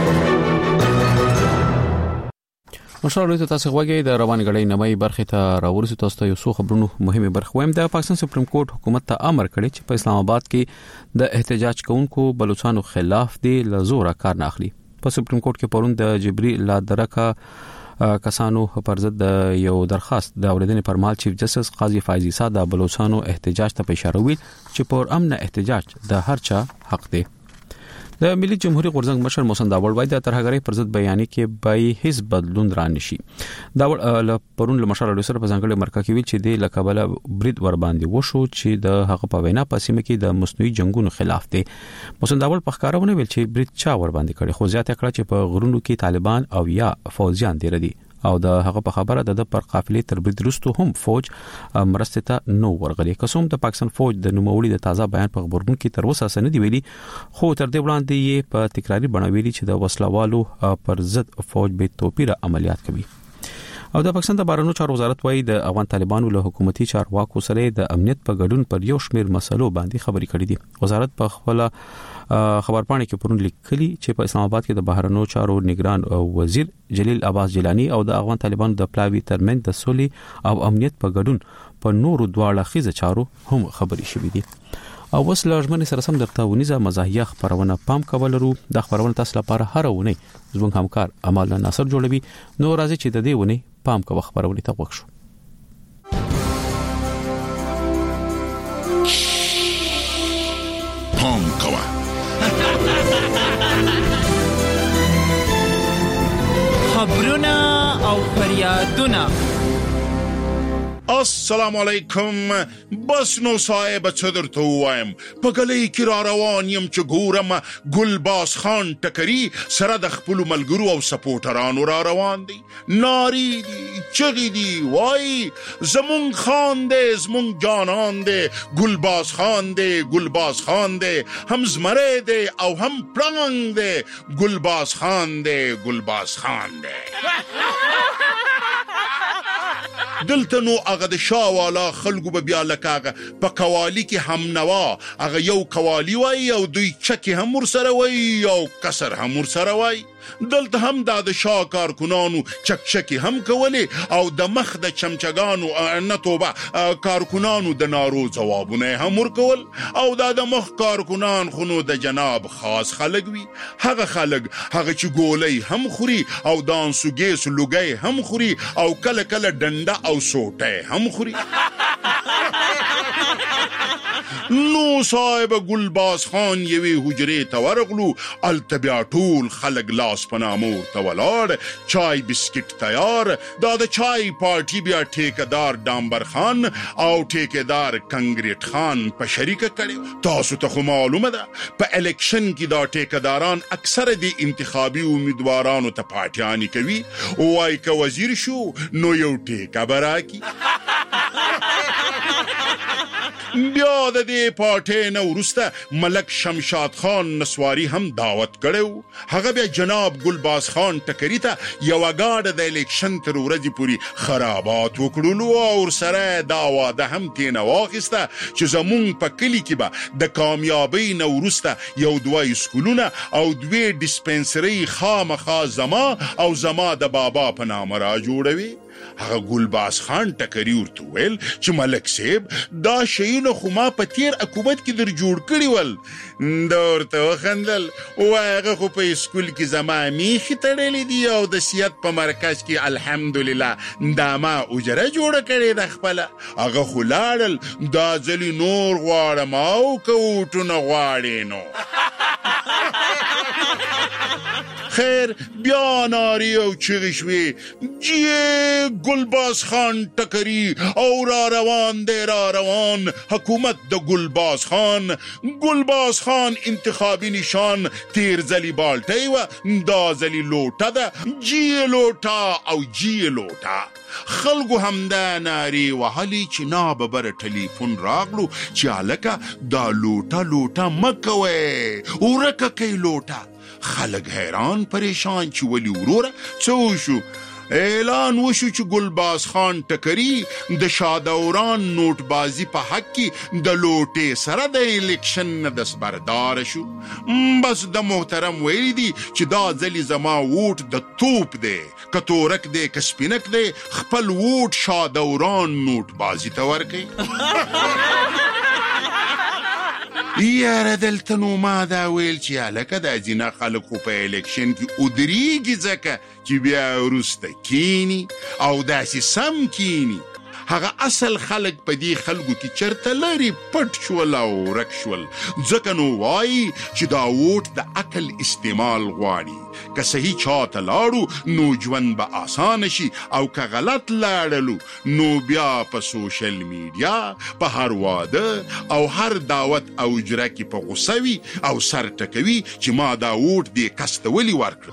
مشال ریډیو تاسو غوږی د روان غړي نمای برخه ته راورسو. تاسو ته یو څو خبرونه مهمه برخه وایم. د پاکستان سپریم کورټ حکومت ته امر کړی چې په اسلام آباد کې د احتجاج کوونکو بلوچستانو خلاف دی لزوره کار نه اخلي. په سپریم کورټ کې پرون د جبري لا درکه کسانو پر ضد یو درخواست د اوریدنې پر مهال چیف جسټس قاضي فایز عیسی د بلوچستانو احتجاج ته اشاره وکړه چې پر امن احتجاج د هر چا حق دی. د ملي جمهوریت غورځنګ مشر محسن داوړ وایي د ترهګرۍ پر ضد بیانې کې به هیڅ بدلون را نشي. داوړ پرون له مشر اډو سره په ځانګړي مرکه کې ویل چې د لکبله برید ور باندې وشو چې د هغه په وینا په سیمه کې د مصنوعي جنگونو خلاف دی. محسن داوړ په ښکارونه ویل چې برید چا ور باندې کړي، خو زیاته کړه چې په غرونو کې طالبان او یا فوجیان دي ردي او د هغه په خبره د پر قافلې تر برید وروسته هم فوج مرسته ته نو ورغلي. قسم د پاکستان فوج د نوموړي د تازه بیان په خبرګون کې تر اوسه سند دی ویلي، خو تر دې وړاندې یې په تکراری بڼه ویلي چې د وسلوالو پر ضد فوج به توپیره عملیات کوي. او د پاکستان د بهرنیو چارو وزارت وایي د افغان طالبانو له حکومتي چارواکو سره د امنیت په ګډون پر یو شمېر مسلو باندې خبرې کړې دي. وزارت په خپل خبرپاڼه کې پرون لیکلي چې په اسلام آباد کې د بهرنیو چارو نگران وزیر جلیل عباس جیلانی او د افغان طالبانو د پلاوی ترمنځ د سولې او امنیت په ګډون په نورو دواړه خيزه چارو هم خبرې شوې دي. او وس لازمنه سره سم درته ونیزه مزاحیه خبرونه پام کولرو. د خبرونه تاسو لپاره هر ونه زموږ همکار امال ناصر جوړوي. نو راځي چې د دې ونه پام کوو خبرونه ته وښو. پام کوه خبرونه او فریادونه. السلام علیکم. بس نو صاحب څه درته وایم، په ګلۍ کې را روان یم چې ګورم ګلباز خان ټکري سره د خپل ملګرو او سپورټرانو را روان دي، ناری دي، چغې دي، وای زمون خان دی، زمون جانان دی، ګلباز خان دی، ګلباز خان دی، هم زمری دی او هم پړنګ دی، ګلباز خان دی، ګلباز خان دی. دلته نو هغه د شاوالا خلکو به بیا لکه په قوالی کې هم نوا هغه یو قوالی وای او دوی چکی هم ورسره وای او کسر هم ورسره وای. دلته هم د شاه کارکونانو چکچکی هم کولی او د مخ د چمچګانو نه توبه کارکونانو د نارو ځوابونه هم ورکول او د مخ کارکونان خونو د جناب خاص خلک وي، هغه خلک هغه چې ګولۍ هم خوري او دانسوګیس لوګي هم خوري او کله کله ډنډه او سوټه هم خوري. نو صاحب ګلباز خان یوې حجرې ته ورغلو، الته بیا ټول خلک لاس په نامور ته ولاړ، چای بسکټ تیار. دا د چای پارټي بیا ټیکدار ډامبر خان او ټیکدار کنګریټ خان په شریکه کړي. تاسو ته خو معلومه ده په الیکشن کې دا ټیکداران اکثر دي انتخابي امیدوارانو ته پاټیانی کوي، وای که وزیر شو نو یو ټیکه براکی. بیا د دې پارټۍ نه وروسته ملک شمشاد خان نسواري هم دعوت کړو. هغه بیا جناب ګلباز خان ټکري ته یوه ګاډه د الیکشن تر ورځې پورې خرابات وکړلو او ورسره دا واده هم تېنه واخیسته چې زمونږ په کلي کې به د کامیابۍ نه وروسته یو دوه اسکولونه او دوې ډسپنسرۍ خامخا زما او زما د بابا په نامه را جوړوي. هغه ګلباز خان ټکري ورته ویل چې ملک صاحب دا شیونه خو ما په تیر حکومت کې در جوړ کړي ول. دا ورته وخندل، وایي هغه خو په اسکول کې زما میخې تړلې دي او د صحت په مرکز کې الحمدلله دا ما اجره جوړه کړې ده خپله. هغه خو لاړل، دا ځلې نور غواړم او که ووټونه غواړې نو. خیر بیا ناری او چغې شوې، جیې ګلباز خان ټکري او را روان دی را روان حکومت د ګلباز خان. ګلباز خان انتخابي نشان تیر ځلې بالټۍ وه، دا ځلې لوټه ده، جیې لوټه او جیې لوټه. خلکو همدا نارې وهلې چې ناببره ټلیفون راغلو چې هلکه دا لوټه مه کوئ ورکه کوي لوټه. خلک حیران پریشان چې ولې وروره څه وشو؟ اعلان وشو چې ګلباز خان ټکري د شادوران نوټبازي په حق کې د لوټې سره د الیکشن نه دستبردار شو. بس د محترم ویلی دي چې دا ځلې زما ووټ د توپ دی، که تورک دی که سپینک دی، خپل ووټ شادوران نوټبازي ته ورکئ. یاره دلته نو ما دا ویل چې هلکه دا ځینه خلک خو په الیکشن کې ودرېږي ځکه چې بیا وروسته کینی او داسې سم کینی. هغه اصل خلک په دې خلکو کې چرته لري پټ شول او ورک شول. ځکه نو وایي چې دا ووټ د عقل استعمال غواړي. که صحیح چاته لاړو نو ژوند به آسانه شي، او که غلط لاړلو نو بیا په سوشل میډیا په هر واده او هر دعوت او اجرا کې په غوسه وي او سر ټکوي چې ما دا ووټ دې کس ته ولې ورکړ.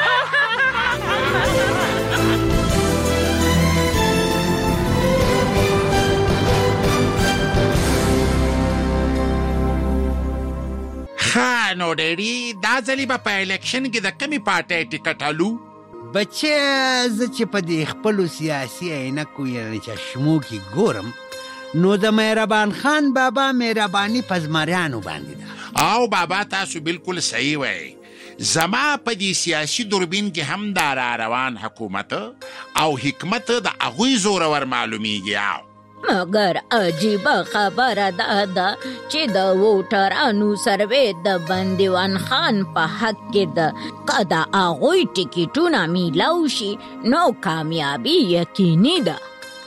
نو ډیډي دا ځلې به په الیکشن کې د کمې پارټۍ ټکټ الو؟ بچه زه چې په دې خپلو سیاسي عینکو یعنې چشمو کې ګورم نو د مهربان خان بابا مهرباني په زمریانو باندې ده. او بابا تاسو بالکل صحیح وایي. زما په دې سیاسي دوربین کې هم دا را روان حکومت او حکمت د هغوی زورور معلومیږي. مګر عجیبه خبره دا ده چې د ووټرانو سروې د بندیوان خان په حق کې ده. که د هغوی ټکټونه میلاو شي نو کامیابي یقیني ده.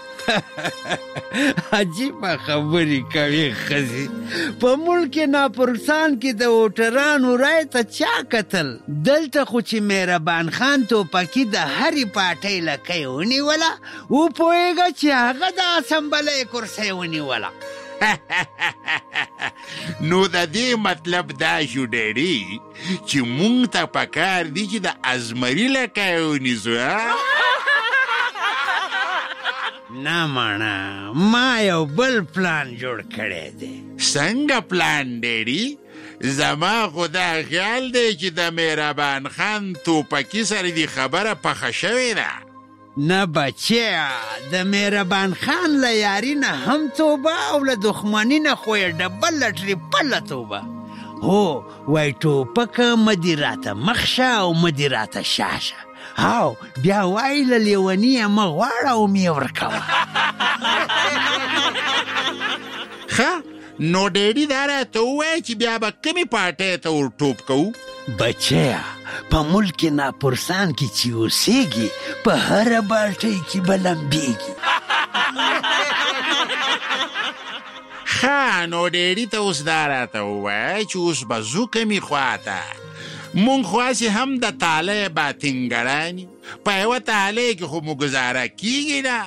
عجیبه خبرې کوي ښځې. په ملک ناپرسان کې د ووټرانو رای ته چا کتل؟ دلته خو چې مهربان خان توپکي د هرې پارټۍ لکۍ ونیوله وپوهېږه چې هغه د اسمبلۍ کرسۍ ونیوله. نو د دې مطلب دا شو ډیډي چې مونږ ته پکار دي چې د ازمري لکۍ ونیسو. نه مانا ما یو بل پلان جوړ کړی دی. څنګه پلان ډیډي؟ زما خو دا خیال دی چې د مهربان خان توپکي سره دې خبره پخه شوې ده. نه بچیا، د مهربان خان له یاري نه هم توبه او له دښمني نه خو یې ډبل لټري پله توبه. هو وای ټوپکه مدې راته مخ شه او مدې راته شاشه، او بیا وای له لیوني مه غواړه او مې ورکوه. ښه نو ډیډي دا راته ووایه چې بیا به کمې پارټۍ ته ور ټوپ کوو؟ بچیا په ملک ناپرسان کې چې اوسېږي په هره بالټۍ کې به لمبېږي. ښه نو ډیډي ته اوس دا راته ووایه چې اوس به ځو کمې خواته. مونږ خو هسې هم د تالی باتینګړان یو، په یوه تالی کې خو مو ګزاره کېږي نه.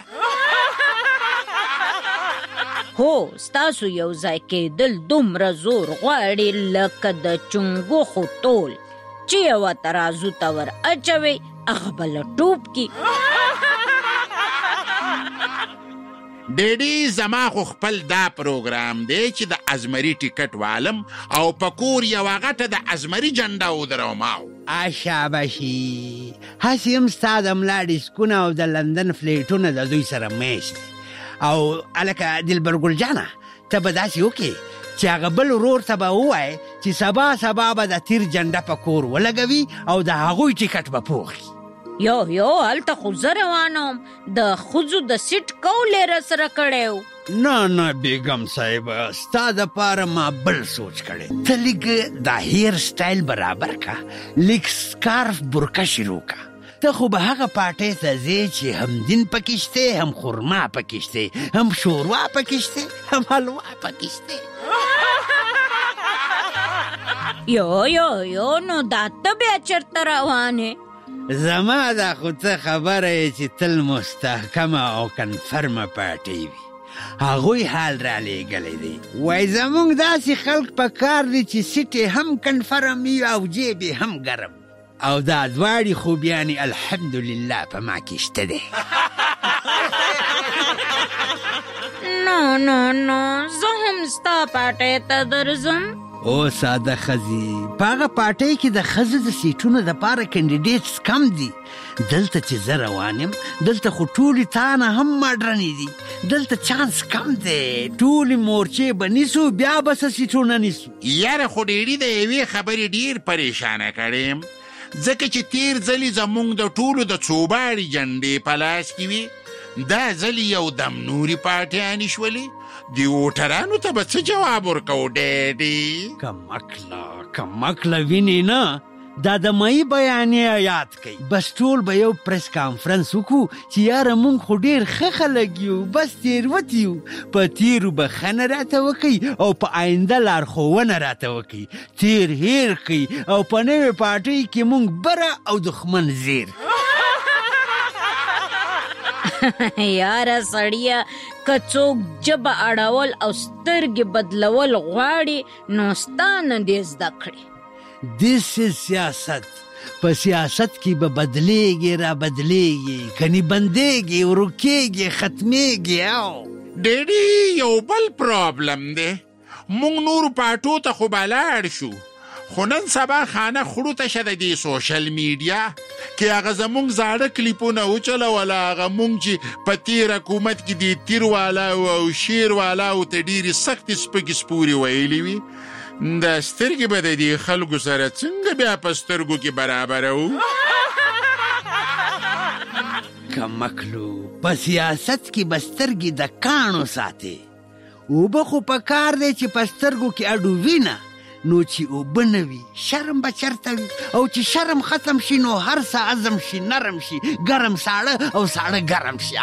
هو ستاسو یو ځای کېدل دومره زور غواړي لکه د چنګوښو ټول چې یوه ترازو ته ور اچوئ هغه به له ټوپ کي. ډیډي زما خو خپل دا پروګرام دی چې د ازمري ټیکټ والم او په کور یوه غټه د ازمري جنډه ودروم. شاباشي، هسې هم ستا د ملا ډیسکونه او د لندن فلیټونه د دوی سره میش دي. او هلکه دلبر ګل جانه ته به داسې وکړې چې هغه بل ورور ته به ووایې چې سبا به د تیر جنډه په کور ولګوي او د هغوی ټیکټ به پوښي. یو هلته خو زه روانم د ښځو د سیټ کول یې راسره کړی و. نه بیګم صاحب ستا دپاره ما بل سوچ کړی. ته لږ دا هیر سټایل برابر کا، لږ سکارف برکه شروع کا. ته خو به هغه پارټۍ ته ځې چې هم دین پکې شته، هم خرما پکې شته، هم شوروا پکې شته، هم حلوا پکې شته. یو نو دا ته بیا چېرته روانې؟ زما دا خو ته خبره یې چې تل مستحکمه او کنفرمه پارټۍ وي. هغوی حال را لیږلی دی. وای زمونږ داسې خلک په کار دي چې سیټ یې هم کنفرم وي او جیب یې هم ګرم، او دا دواړې خوبیانې الحمدلله په ما کې شته دی. نو زه هم ستا پاټۍ ته درځم. او ساده خزي په هغه پاټۍ کې د ښځو د سیټونو دپاره کینډیډیټس کم دي. دلته چې زه روان یم دلته خو ټولې تانه هم ماډرنې دي. دلته چانس کم دی. ټولې مورچې به نیسو بیا به څه سیټونه نیسو. یاره خو ډېري د یوې خبرې ډېر پریشانه کړی ځکه چې تیر ځلې زموږ د ټولو د څوباړي جنډې په لاس کې وي. دا ځلې یو دم نورې پارټیانې شولې. د ووټرانو ته به څه جواب ورکوو ډیډي؟ کمکله وینې نه دا د مئی بیانیه یاد کوي. بس ټول به یو پریس کانفرنس وکړو چې یاره مونږ خو ډېر ښه خلک یو بس تېروتي یو. په تیرو بخښنه راته وکئ او په آینده لارښوونه راته وکئ. تیر هیر کئ او په نوې پارټۍ کې مونږ بره او دښمن زیر. یاره سړیه که څوک ژبه اړول او سترګې بدلول غواړي نو ستا نه دې زده کړي. This is سیاست. په سیاست کې به بدلیږي را بدلیږي کني بندیږي ورکیږي ختمیږي. او ډیډي یو بل پرابلم دی. مونږ نورو پاټو ته خو به لاړ شو خو نن سبا خانه خړو ته شه د دې سوشل میډیا کې هغه زمونږ زاړه کلیپونه وچلوله. هغه مونږ چې په تېر حکومت کې د تیر والاو او شیر والاو ته ډېرې سختې سپکې سپورې ویلې وي. دا سترګې به د دې خلکو سره څنګه بیا په سترګو کې برابروو؟ کمکلو په سیاست کې به سترګې د کاڼو ساتي. اوبه خو په کار دی چې په سترګو کې اډو وینه نو چې اوبه نه وي شرم به چرته وي. او چې شرم ختم شي نو هر څه عزم شي نرم شي ګرم ساړه او ساړه ګرم شي.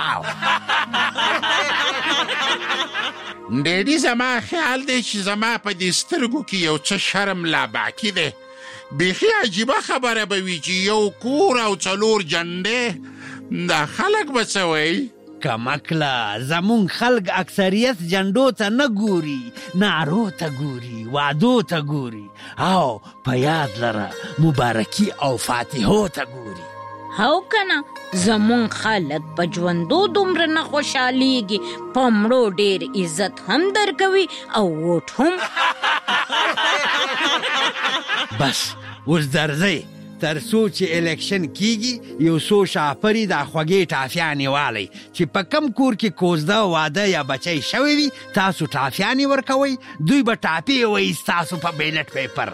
ډیډي زما خیال دی چې زما په دې سترګو کې یو څه شرم لا باقي دی. بیخي عجیبه خبره به وي چې یو کور او 4 جنډې دا خلک به څه وایي؟ کمکله زمونږ خلک اکثریت جنډو ته نه ګوري نارو ته ګوري وعدو ته ګوري او په یاد لره مبارکي او فاتحو ته ګوري. هاو کنه زمون خلک په ژوندو دومره نه خوشحالیږي په مړو ډېر عزت هم درکوي او ووټ هم. بس اوس درځئ تر څو چې الیکشن کیږي یو څو شاپري دا خوږې ټافیانې والی چې په کم کور کې کوزده واده یا بچی شوی وي تاسو ټافیانې ورکوئ دوی به ټاپې وایي ستاسو په بیلټ پیپر.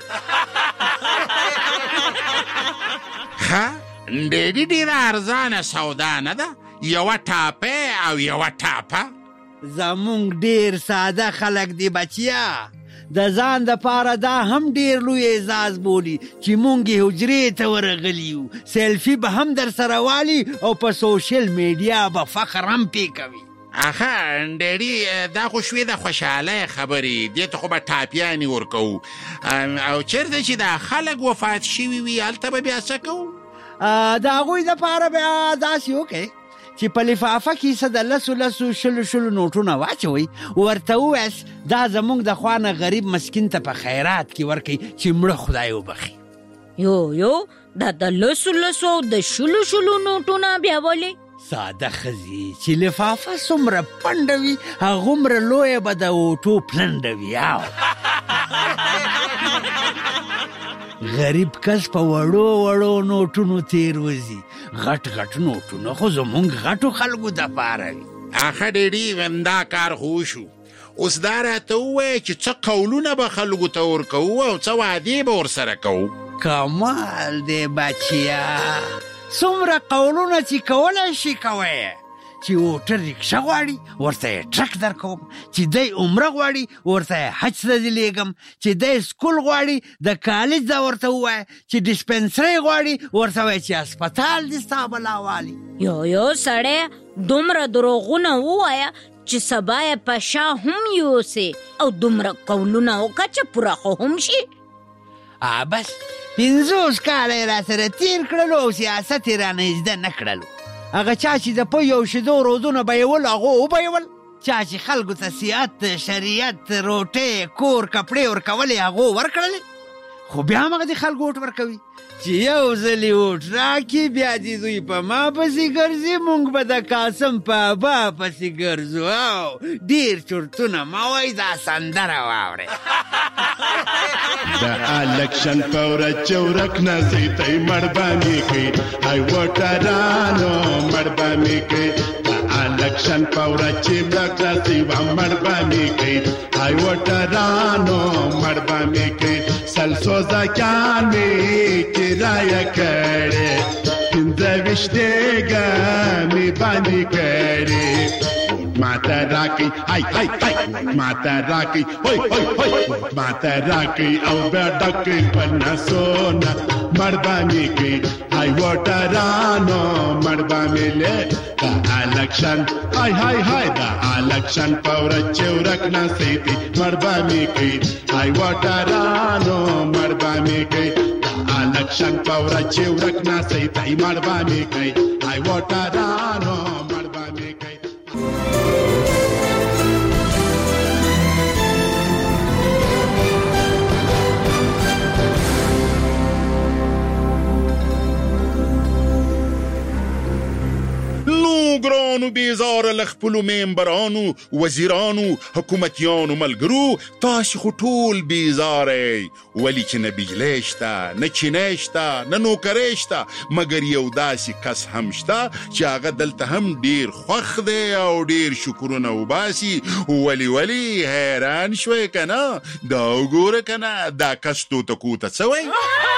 ښه ډېرې ډېره ارزانه سودا نه ده یوه ټاپې او یوه ټاپه. زمونږ ډېر ساده خلک دی بچیا. د ځان د پاره دا هم ډیر لوی اعزاز بولی چې مونږ حجرې ته ورغلی یو. سیلفي به هم در سره والی او په سوشل میډیا به فخر هم پې کوي. اخه ډېري دا خو شوې د خوشحالۍ خبرې دې ته خو به ټاپیانې ورکوو او چېرته چې دا خلک وفات شوي وي هلته به بیا څه کوو؟ د هغوی دپاره بیا داسې وکړئ چې په لفافه کې څه د 10 نوټونه واچوئ ورته ووایاست دا زموږ د خوا نه غریب مسکین ته په خیرات کې ورکئ چې مړه خدای وبخي. یو دا د 10 او د 20 نوټونه بیا ولې؟ ساده ښځې چې لفافه څومره پنډه وي هغومره لویه به د اوټو پلنډه وي. غریب کس په وړو نوټونو تیر وځي. غټ نوټونه خو زمونږ غټو خلکو دپاره وي. اخه ډېري دا کار خو شو. اوس دا راته ووایه چې څه قولونه به خلکو ته ورکوو او څه وعدې به ورسره کوو؟ کمال دی بچیا څومره قولونه چې کولی شي کوئ. چې موټر رکشه غواړي ورته یې ټرک درکوم، چې دی عمره غواړي ورته یې حج ته دې لیږم، چې دی سکول غواړي د کالج دا ورته ووایه، چې ډسپنسري غواړي ورته وایه چې هسپتال دې ستا بلا والي. یو سړی دومره دروغونه ووایه چې سبا یې په شا هم یوسې او دومره قولونه وکړه چې پوره خو هم شي. بس 50 کاله یې را سره تېر کړلو او سیاست یې رانه زده نه کړلو. هغه چا چې د پوی او شیدو رودونه بیول هغه وبیول، چا چې خلکو ته سیاحت، شریعت، روټۍ، کور، کپړې ورکولې هغه ورکړلې. خو بیا هغه د خلکو ووټ ورکوي چې یو ځلې ووټ راکړي بیا دې دوی په ما پسې ګرځي موږ به د قاسم په ابا پسې ګرځو او ډېر چورتونه ما وایي دا سندره واورئ د الکشن په ورځ چې ورک نه سي تی مړ به مې کړي هی وټرانو مړ به مې کړي د الکشن په ورځ چې ورک نه سي مړ به مې کړي هی وټرانو مړ به مې کړي سلسو زکان مې کرایه کړې پنځه ویشتې ګامې باندې کړې ماته راکړي هی هی هی ماته راکړي هوی هوی هوی ماته راکړي او بیا ډکړي په نسونه مړ به مې کړي هی وټرانو مړ به مې لې د الکشن هی هی هی د الکشن په ورځ چې ورک نه سي دي مړ به مې کړي هی وټرانو مړ به مې کړي الکشن په ورځ چې ورک نه سي دي مړ به مې کړي هی وټرانو مړ به مې کړي ګرانو بیزاره له خپلو ممبرانو وزیرانو حکومتیانو ملګرو تاسې خو ټول بیزاره ولې چې نه بجلی شته نه چینی شته نه نوکری شته مګر یو داسې کس هم شته چې هغه دلته هم ډیر خوښ دی او ډیر شکرونه وباسي ولې حیران شوی که نه دا وګوره که نه دا کس توتکو ته څه وایي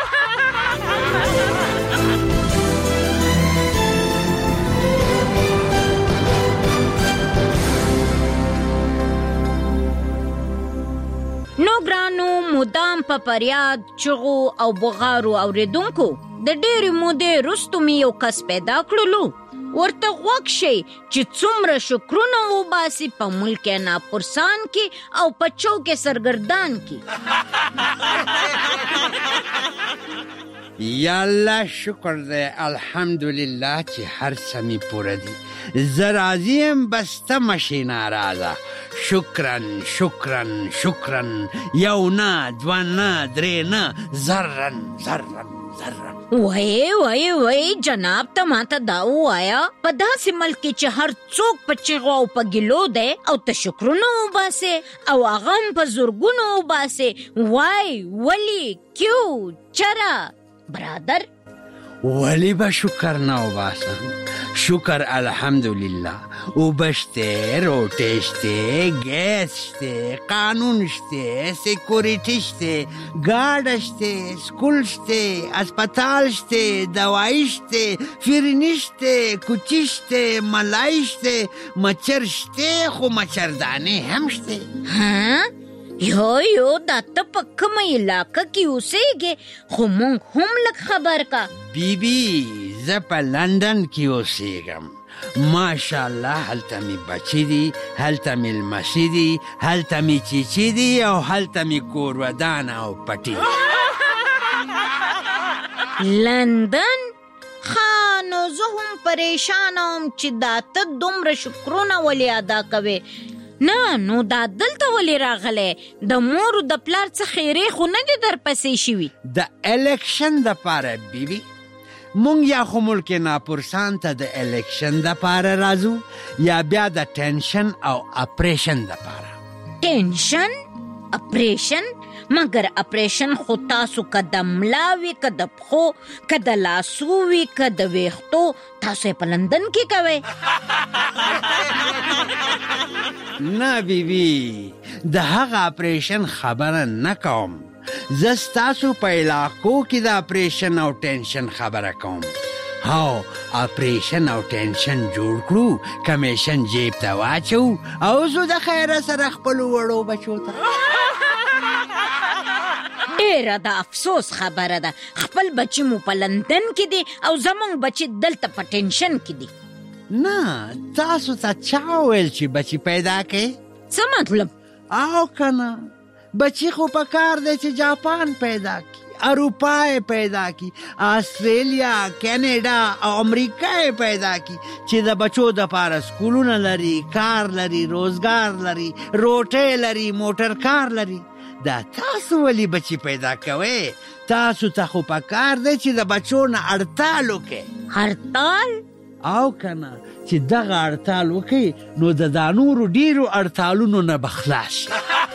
نو ګرانو مدام په فریاد چغو او بغارو اوریدونکو د ډېرې مودې وروسته مې یو کس پیدا کړلو ورته غوږ شئ چې څومره شکرونه وباسي په ملک ناپرسان کې او په چوک سرګردان کې یالله شکر دی الحمدلله چې هر څه مې پوره دي زه راضي یم بس ته مشې ناراضه شکرن شکرن شکرن یو نه دوه نه درې نه زرن زرن زرن وای جناب ته ماته دا ووایا په داسې ملک کې چې هر څوک په چغو او په ګیلو دی او ته شکرونه وباسې او هغه هم په زرګونو وباسې وای ولې کیو چرا برادر ولی به شکر نه وباسم شکر الحمدلله اوبه شته روټۍ شته ګیس شته قانون شته سیکوریټي شته ګاډه شته سکول شته اسپتال شته دوايي شته فرني شته کوچي شته ملای شته مچر شته خو مچردانې هم شته یو دا ته په کومه علاقه کې اوسېږې خو مونږ هم لږ خبر کا بیبي زه په لندن کې اوسېږم ماشاءالله هلته مې بچي دي هلته مې لمسي دي هلته مې چیچي دي او هلته مې کور ودان او پټي لندن نو زه هم پریشانه وم چې دا ته دومره شکرونه ولې ادا کوې نه نو دا دلته ولې راغلی د مور د پلار څه خیرې خو نه دي درپسې شوي د الکشن دپاره بیبي مونږ یا خو ملک ناپرسان ته د الکشن دپاره راځو یا بیا د ټینشن او اپریشن دپاره ټینشن اپریشن مگر اپریشن خو تاسو که د ملا وي که د پښو که د لاسو وي که د ویښتو تاسو یې په لندن کې کوئ نه بیبي د هغه اپریشن خبره نه کوم زه ستاسو په علاقو کې د اپریشن او ټینشن خبره کوم هاو اپریشن او ټینشن جوړ کړو کمیشن جیب ته واچو او زه د خیره سره خپلو وړو بچو ته ډیره د افسوس خبره ده خپل بچی مو په لندن کې دي او زمونږ بچی دلته په ټینشن کې دي نه تاسو ته چا ویل چې بچی پیدا کړئ څه مطلب او کنه بچی خو په کار دی چې جاپان پیدا کی اروپا پیدا کی آسټرالیا کینیډا او امریکا پیدا کی چې د بچو د پاره سکولونه لري کار لري روزګار لري روټۍ لري موټر کار لري دا تاسو ولی بچی پیدا کوئ؟ تاسو ته خو پکار دی چې د بچو نه اړتال وکئ. هړتال؟ او کنه چې دغه اړتال وکئ نو د دا نورو ډیرو اړتالونو نه به خلاص شي.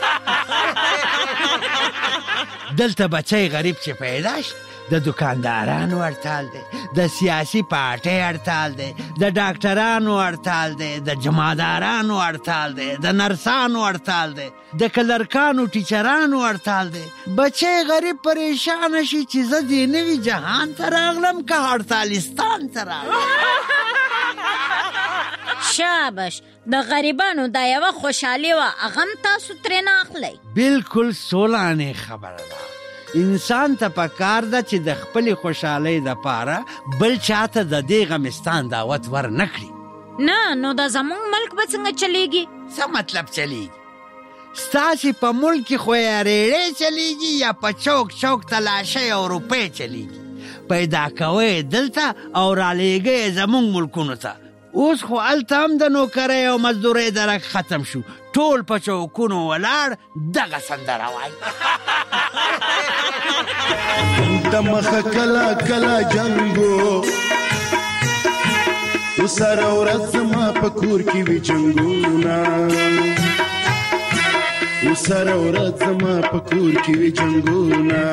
دلته بچی غریب چې پیدا شي د دکاندارانو اړتال دی، د سیاسي پارټۍ اړتال دی، د ډاکټرانو اړتال دی، د جمادارانو اړتال دی، د نرسانو اړتال دی، د کلرکانو ټیچرانو اړتال دی. بچی غریب پریشان شي چې زه دې نوي جهان ته راغلم که هړتالستان ته راغلم. شابش، د غریبانو دا یوه خوشحالي وه، هغه هم تاسو ترې نه اخلئ. بلکل سولانې خبره ده. انسان ته پکار ده چې د خپلې خوشحالۍ دپاره بل چاته د دې غمستان دعوت ور نه کړي. نه نو د زموږ ملک به څنګه چلیږي؟ څه مطلب چلیږي؟ ستاسې په ملک کې خو یا ریړې چلیږي یا په چوک چوک تلاشۍ او روپۍ چلیږي. پیدا کوئ دلته او رالیږئ زموږ ملکونو ته. اوس خو هلته هم د نوکرۍ او مزدورۍ درک ختم شو، ټول په چوکونو ولاړ دغه سندره وایي. د مخه کله کله جنګو وسره ورځ زما په کور کې وي جنګونه، وسره ورځ زما په کور کې وي جنګونه،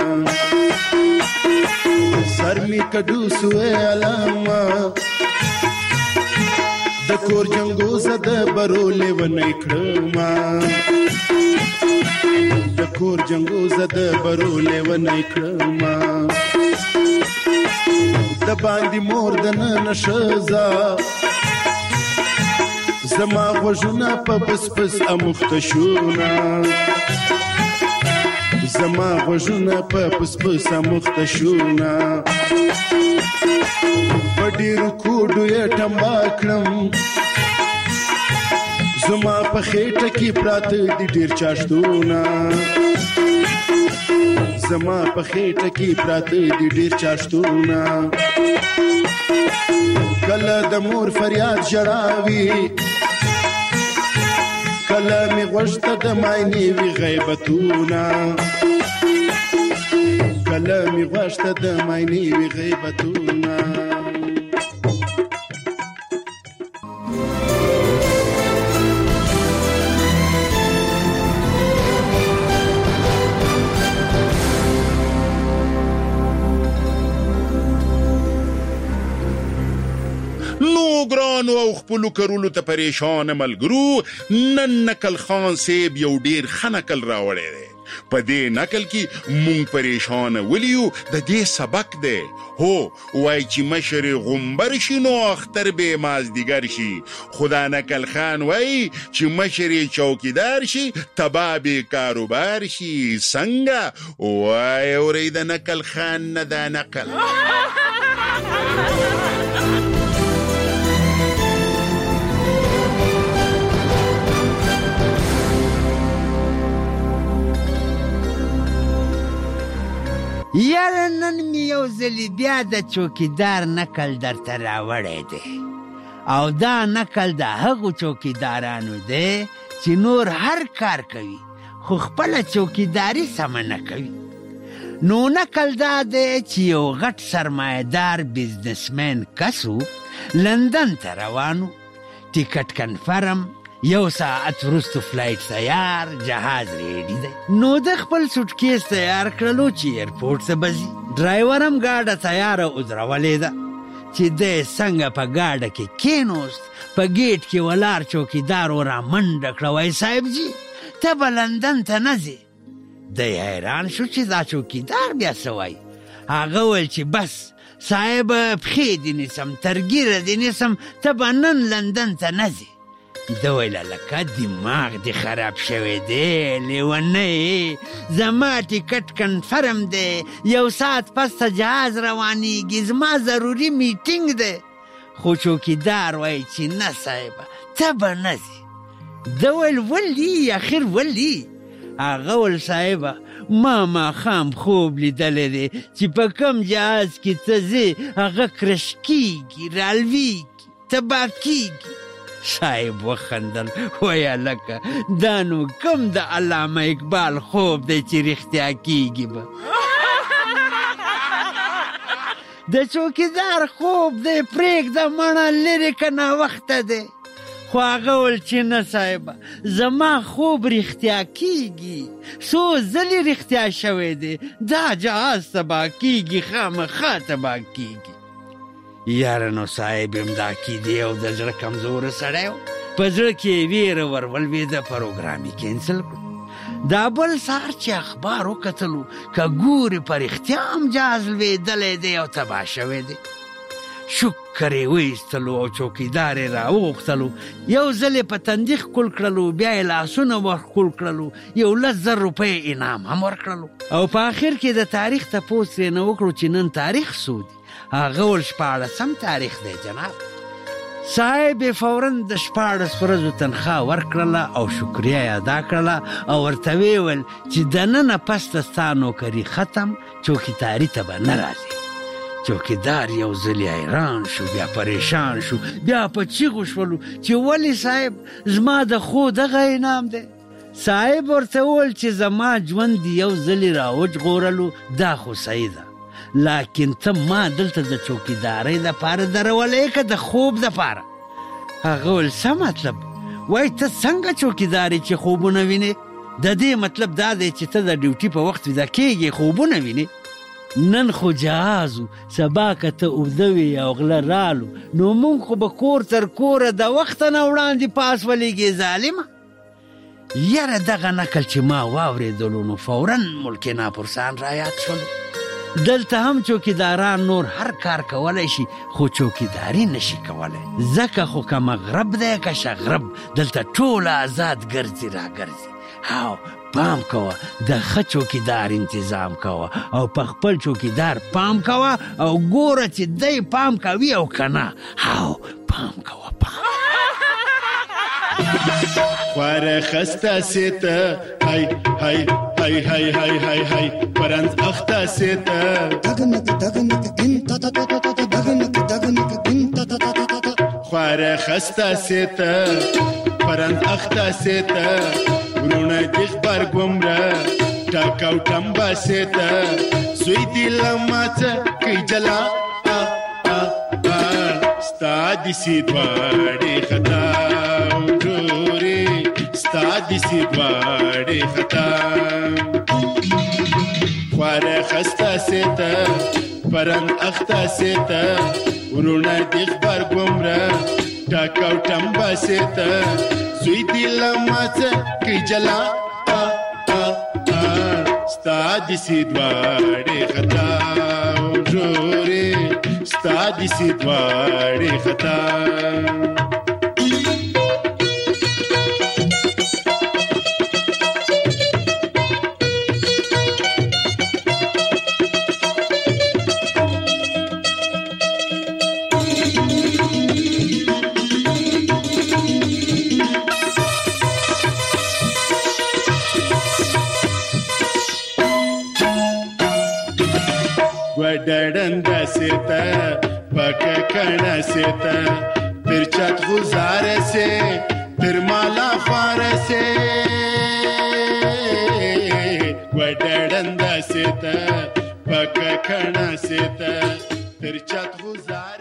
سر می کډو سوې علامه د کور جنګو زده برولې ونی کړما، د کور جنګو زده برولې ونی کړما، د باندې مور د نن شزا زما غوږونه په پس پس امخته شونه، زما غوږونه په پس پس امخته شونه، په ډېرو کوډو یې ټمبا کړم، زما په خېټه کې پراته دي ډېر چاشتونه، زما په خېټه کې پراته دي ډېر چاشتونه، کله د مور فریاد ژړاوي، کله مې غوږ ته د ماینې وي غیبتونه، کله مې غوږ ته د ماینې وي غیبتونه. ګرانو او خپلو کرولو ته پریشان ملګرو، نن نقل خان صاحب یو ډیر ښه نقل راوړی دی. په دې نقل کې مونږ پریشان ولیو د دې سبق دی. هو وای چې مشر غومبر شي نو اختر به مازدیګر شي، خدا نقل خان وای چې مشر چوکیدار شي تبا به کاروبار شي. څنګه وای اورید نقل خان نه دا نقل. یاره نن می یو ځلې بیا د چوکیدار نقل درته راوړی دی، او دا نقل د هغو چوکیدارانو دی چې نور هر کار کوي خو خپله چوکیداري سمه نه کوي. نو نقل دا دی چې یو غټ سرمایه‌دار بزنسمین کسو لندن ته روانو، ټیکټ کنفرم، یو ساعت وروسته فلایټ تیار، جهاز ریډي دی. نو د خپل سوټکیس تیار کړلو چې ایرپورټ ته به ځي. ډرایور هم ګاډه تیاره ودرولې ده چې دی څنګه په ګاډه کې کېنوست، په ګیټ کې ولاړ چوکیدار ورا منډه کړه، وایي صاحب جي ته به لندن ته نه ځې. دی حیران شو چې دا چوکیدار بیا څه وایي. هغه ویل چې بس صاحب پښې دې نیسم، ترګیره دې نیسم، ته به نن لندن ته نه ځې. ده ویل لکه دماغ دې خراب شوی دی لیونی، زما ټیکټ کنفرم دی، یو ساعت پس ته جهاز روانیږي، زما ضروري میټینګ دی. خو چوکیدار وایي چې نه صاحبه ته به نه ځې. ده ویل ولې اخر ولې؟ هغه ویل صاحبه ما ماښام خوب لیدلی دی چې په کوم جهاز کې ته ځې هغه کرش کېږي، رالویږي، تباه کېږي. صاحب وخندل ویا لکه دا نو کم د علامه اقبال خوب دی چې رښتیا کیږي به د چوکیدار خوب دی پرېږده مڼه لرې که ناوخته دی خو هغه ول چې نه صاحبه زما خوب رښتیا کیږي څو ځلې رښتیا شوی دی دا جهاز تباه کیږي خامخا تباه کیږي یاره نو صاحب امدا کیدی او د زړه کمزوره سړی و په زړه کې یې ویره ور ولوېده پروګرام یې کینسل کړو دا بل سهار چې اخبار وکتلو که ګورې په رښتیا هم جهاز لوېدلی دی او تباه شوی دی شکر یې وایستلو او چوکیدار یې راوغوښتلو یو ځل یې په تندي ښکل کړلو بیا یې لاسونه ورښکل کړلو 1,00,000 روپۍ انعام هم ورکړلو او په آخر کې د تاریخ تپوس ترېنه وکړو چې نن تاریخ څو دی هغه ول 14 تاریخ دی جناب صاحب یې فوراً د 14 ورځو تنخواه ورکړله او شکریه یې ادا کړله او ورته ویې ویل چې دننه پس ته ستا نوکري ختم چوکیداري ته به نه راځي چوکیدار یو ځل حیران شو بیا پریشان شو بیا په چیغو شولو چې ولې صاحب زما د خو دغه انعام دی صاحب ورته وویل چې زما ژوند یو ځلې راوژغورلو دا خو صحیح ده لکن ته ما دلته د چوکیدارۍ دپاره درولې که د خوب دپاره هغه ویل څه مطلب وایي ته څنګه چوکیدارې چې خوبونه وینې د دې مطلب دا دی چې ته د ډیوټي په وخت ویده کېږې خوبونه وینې نن خو جهازو سبا که ته اوږده وي او غله رالو نو مونږ خو به کور تر کوره د وخته نه وړاندې پاس ولیږې ظالمه یاره دغه نقل چې ما واورېدلو نو فوراً ملک ناپرسان رایاد شولو دلته هم چوکیداران نور هر کار کولی شي خو چوکیداري نشي کولی ځکه خو که مغرب دی که شغرب دلته ټول آزاد ګرځي راګرځي هاو پام کوه د ښه چوکیدار انتظام کوه او په خپل چوکیدار پام کوه او ګوره چې دی پام کوي او که نه هاو پام کوه خواره خسته سیته های های های های های های های پرنز اخته سیته خواره خسته سیته پرنز اخته سیته ورونه دیخ برگمره ټاکاو ټمبا سیته سوی دی لماته کی جلا ستا دیسی دواړې خطا ستا دیسی دواړې خطا خواره خسته سیته پرنګ اخته سیته ورونه دیخ برګمره ټاکاو ټمبا سیته سوی دی لماته کی جلا ستا دیسی دواړې خطا جوړې ستا دیسی دواړې خطا ډډنده سیته پکه کڼه سیته تر چت گزاره سے تر مالا خواره سے ډډنده سیته پکه کڼه سیته تر چت گزاره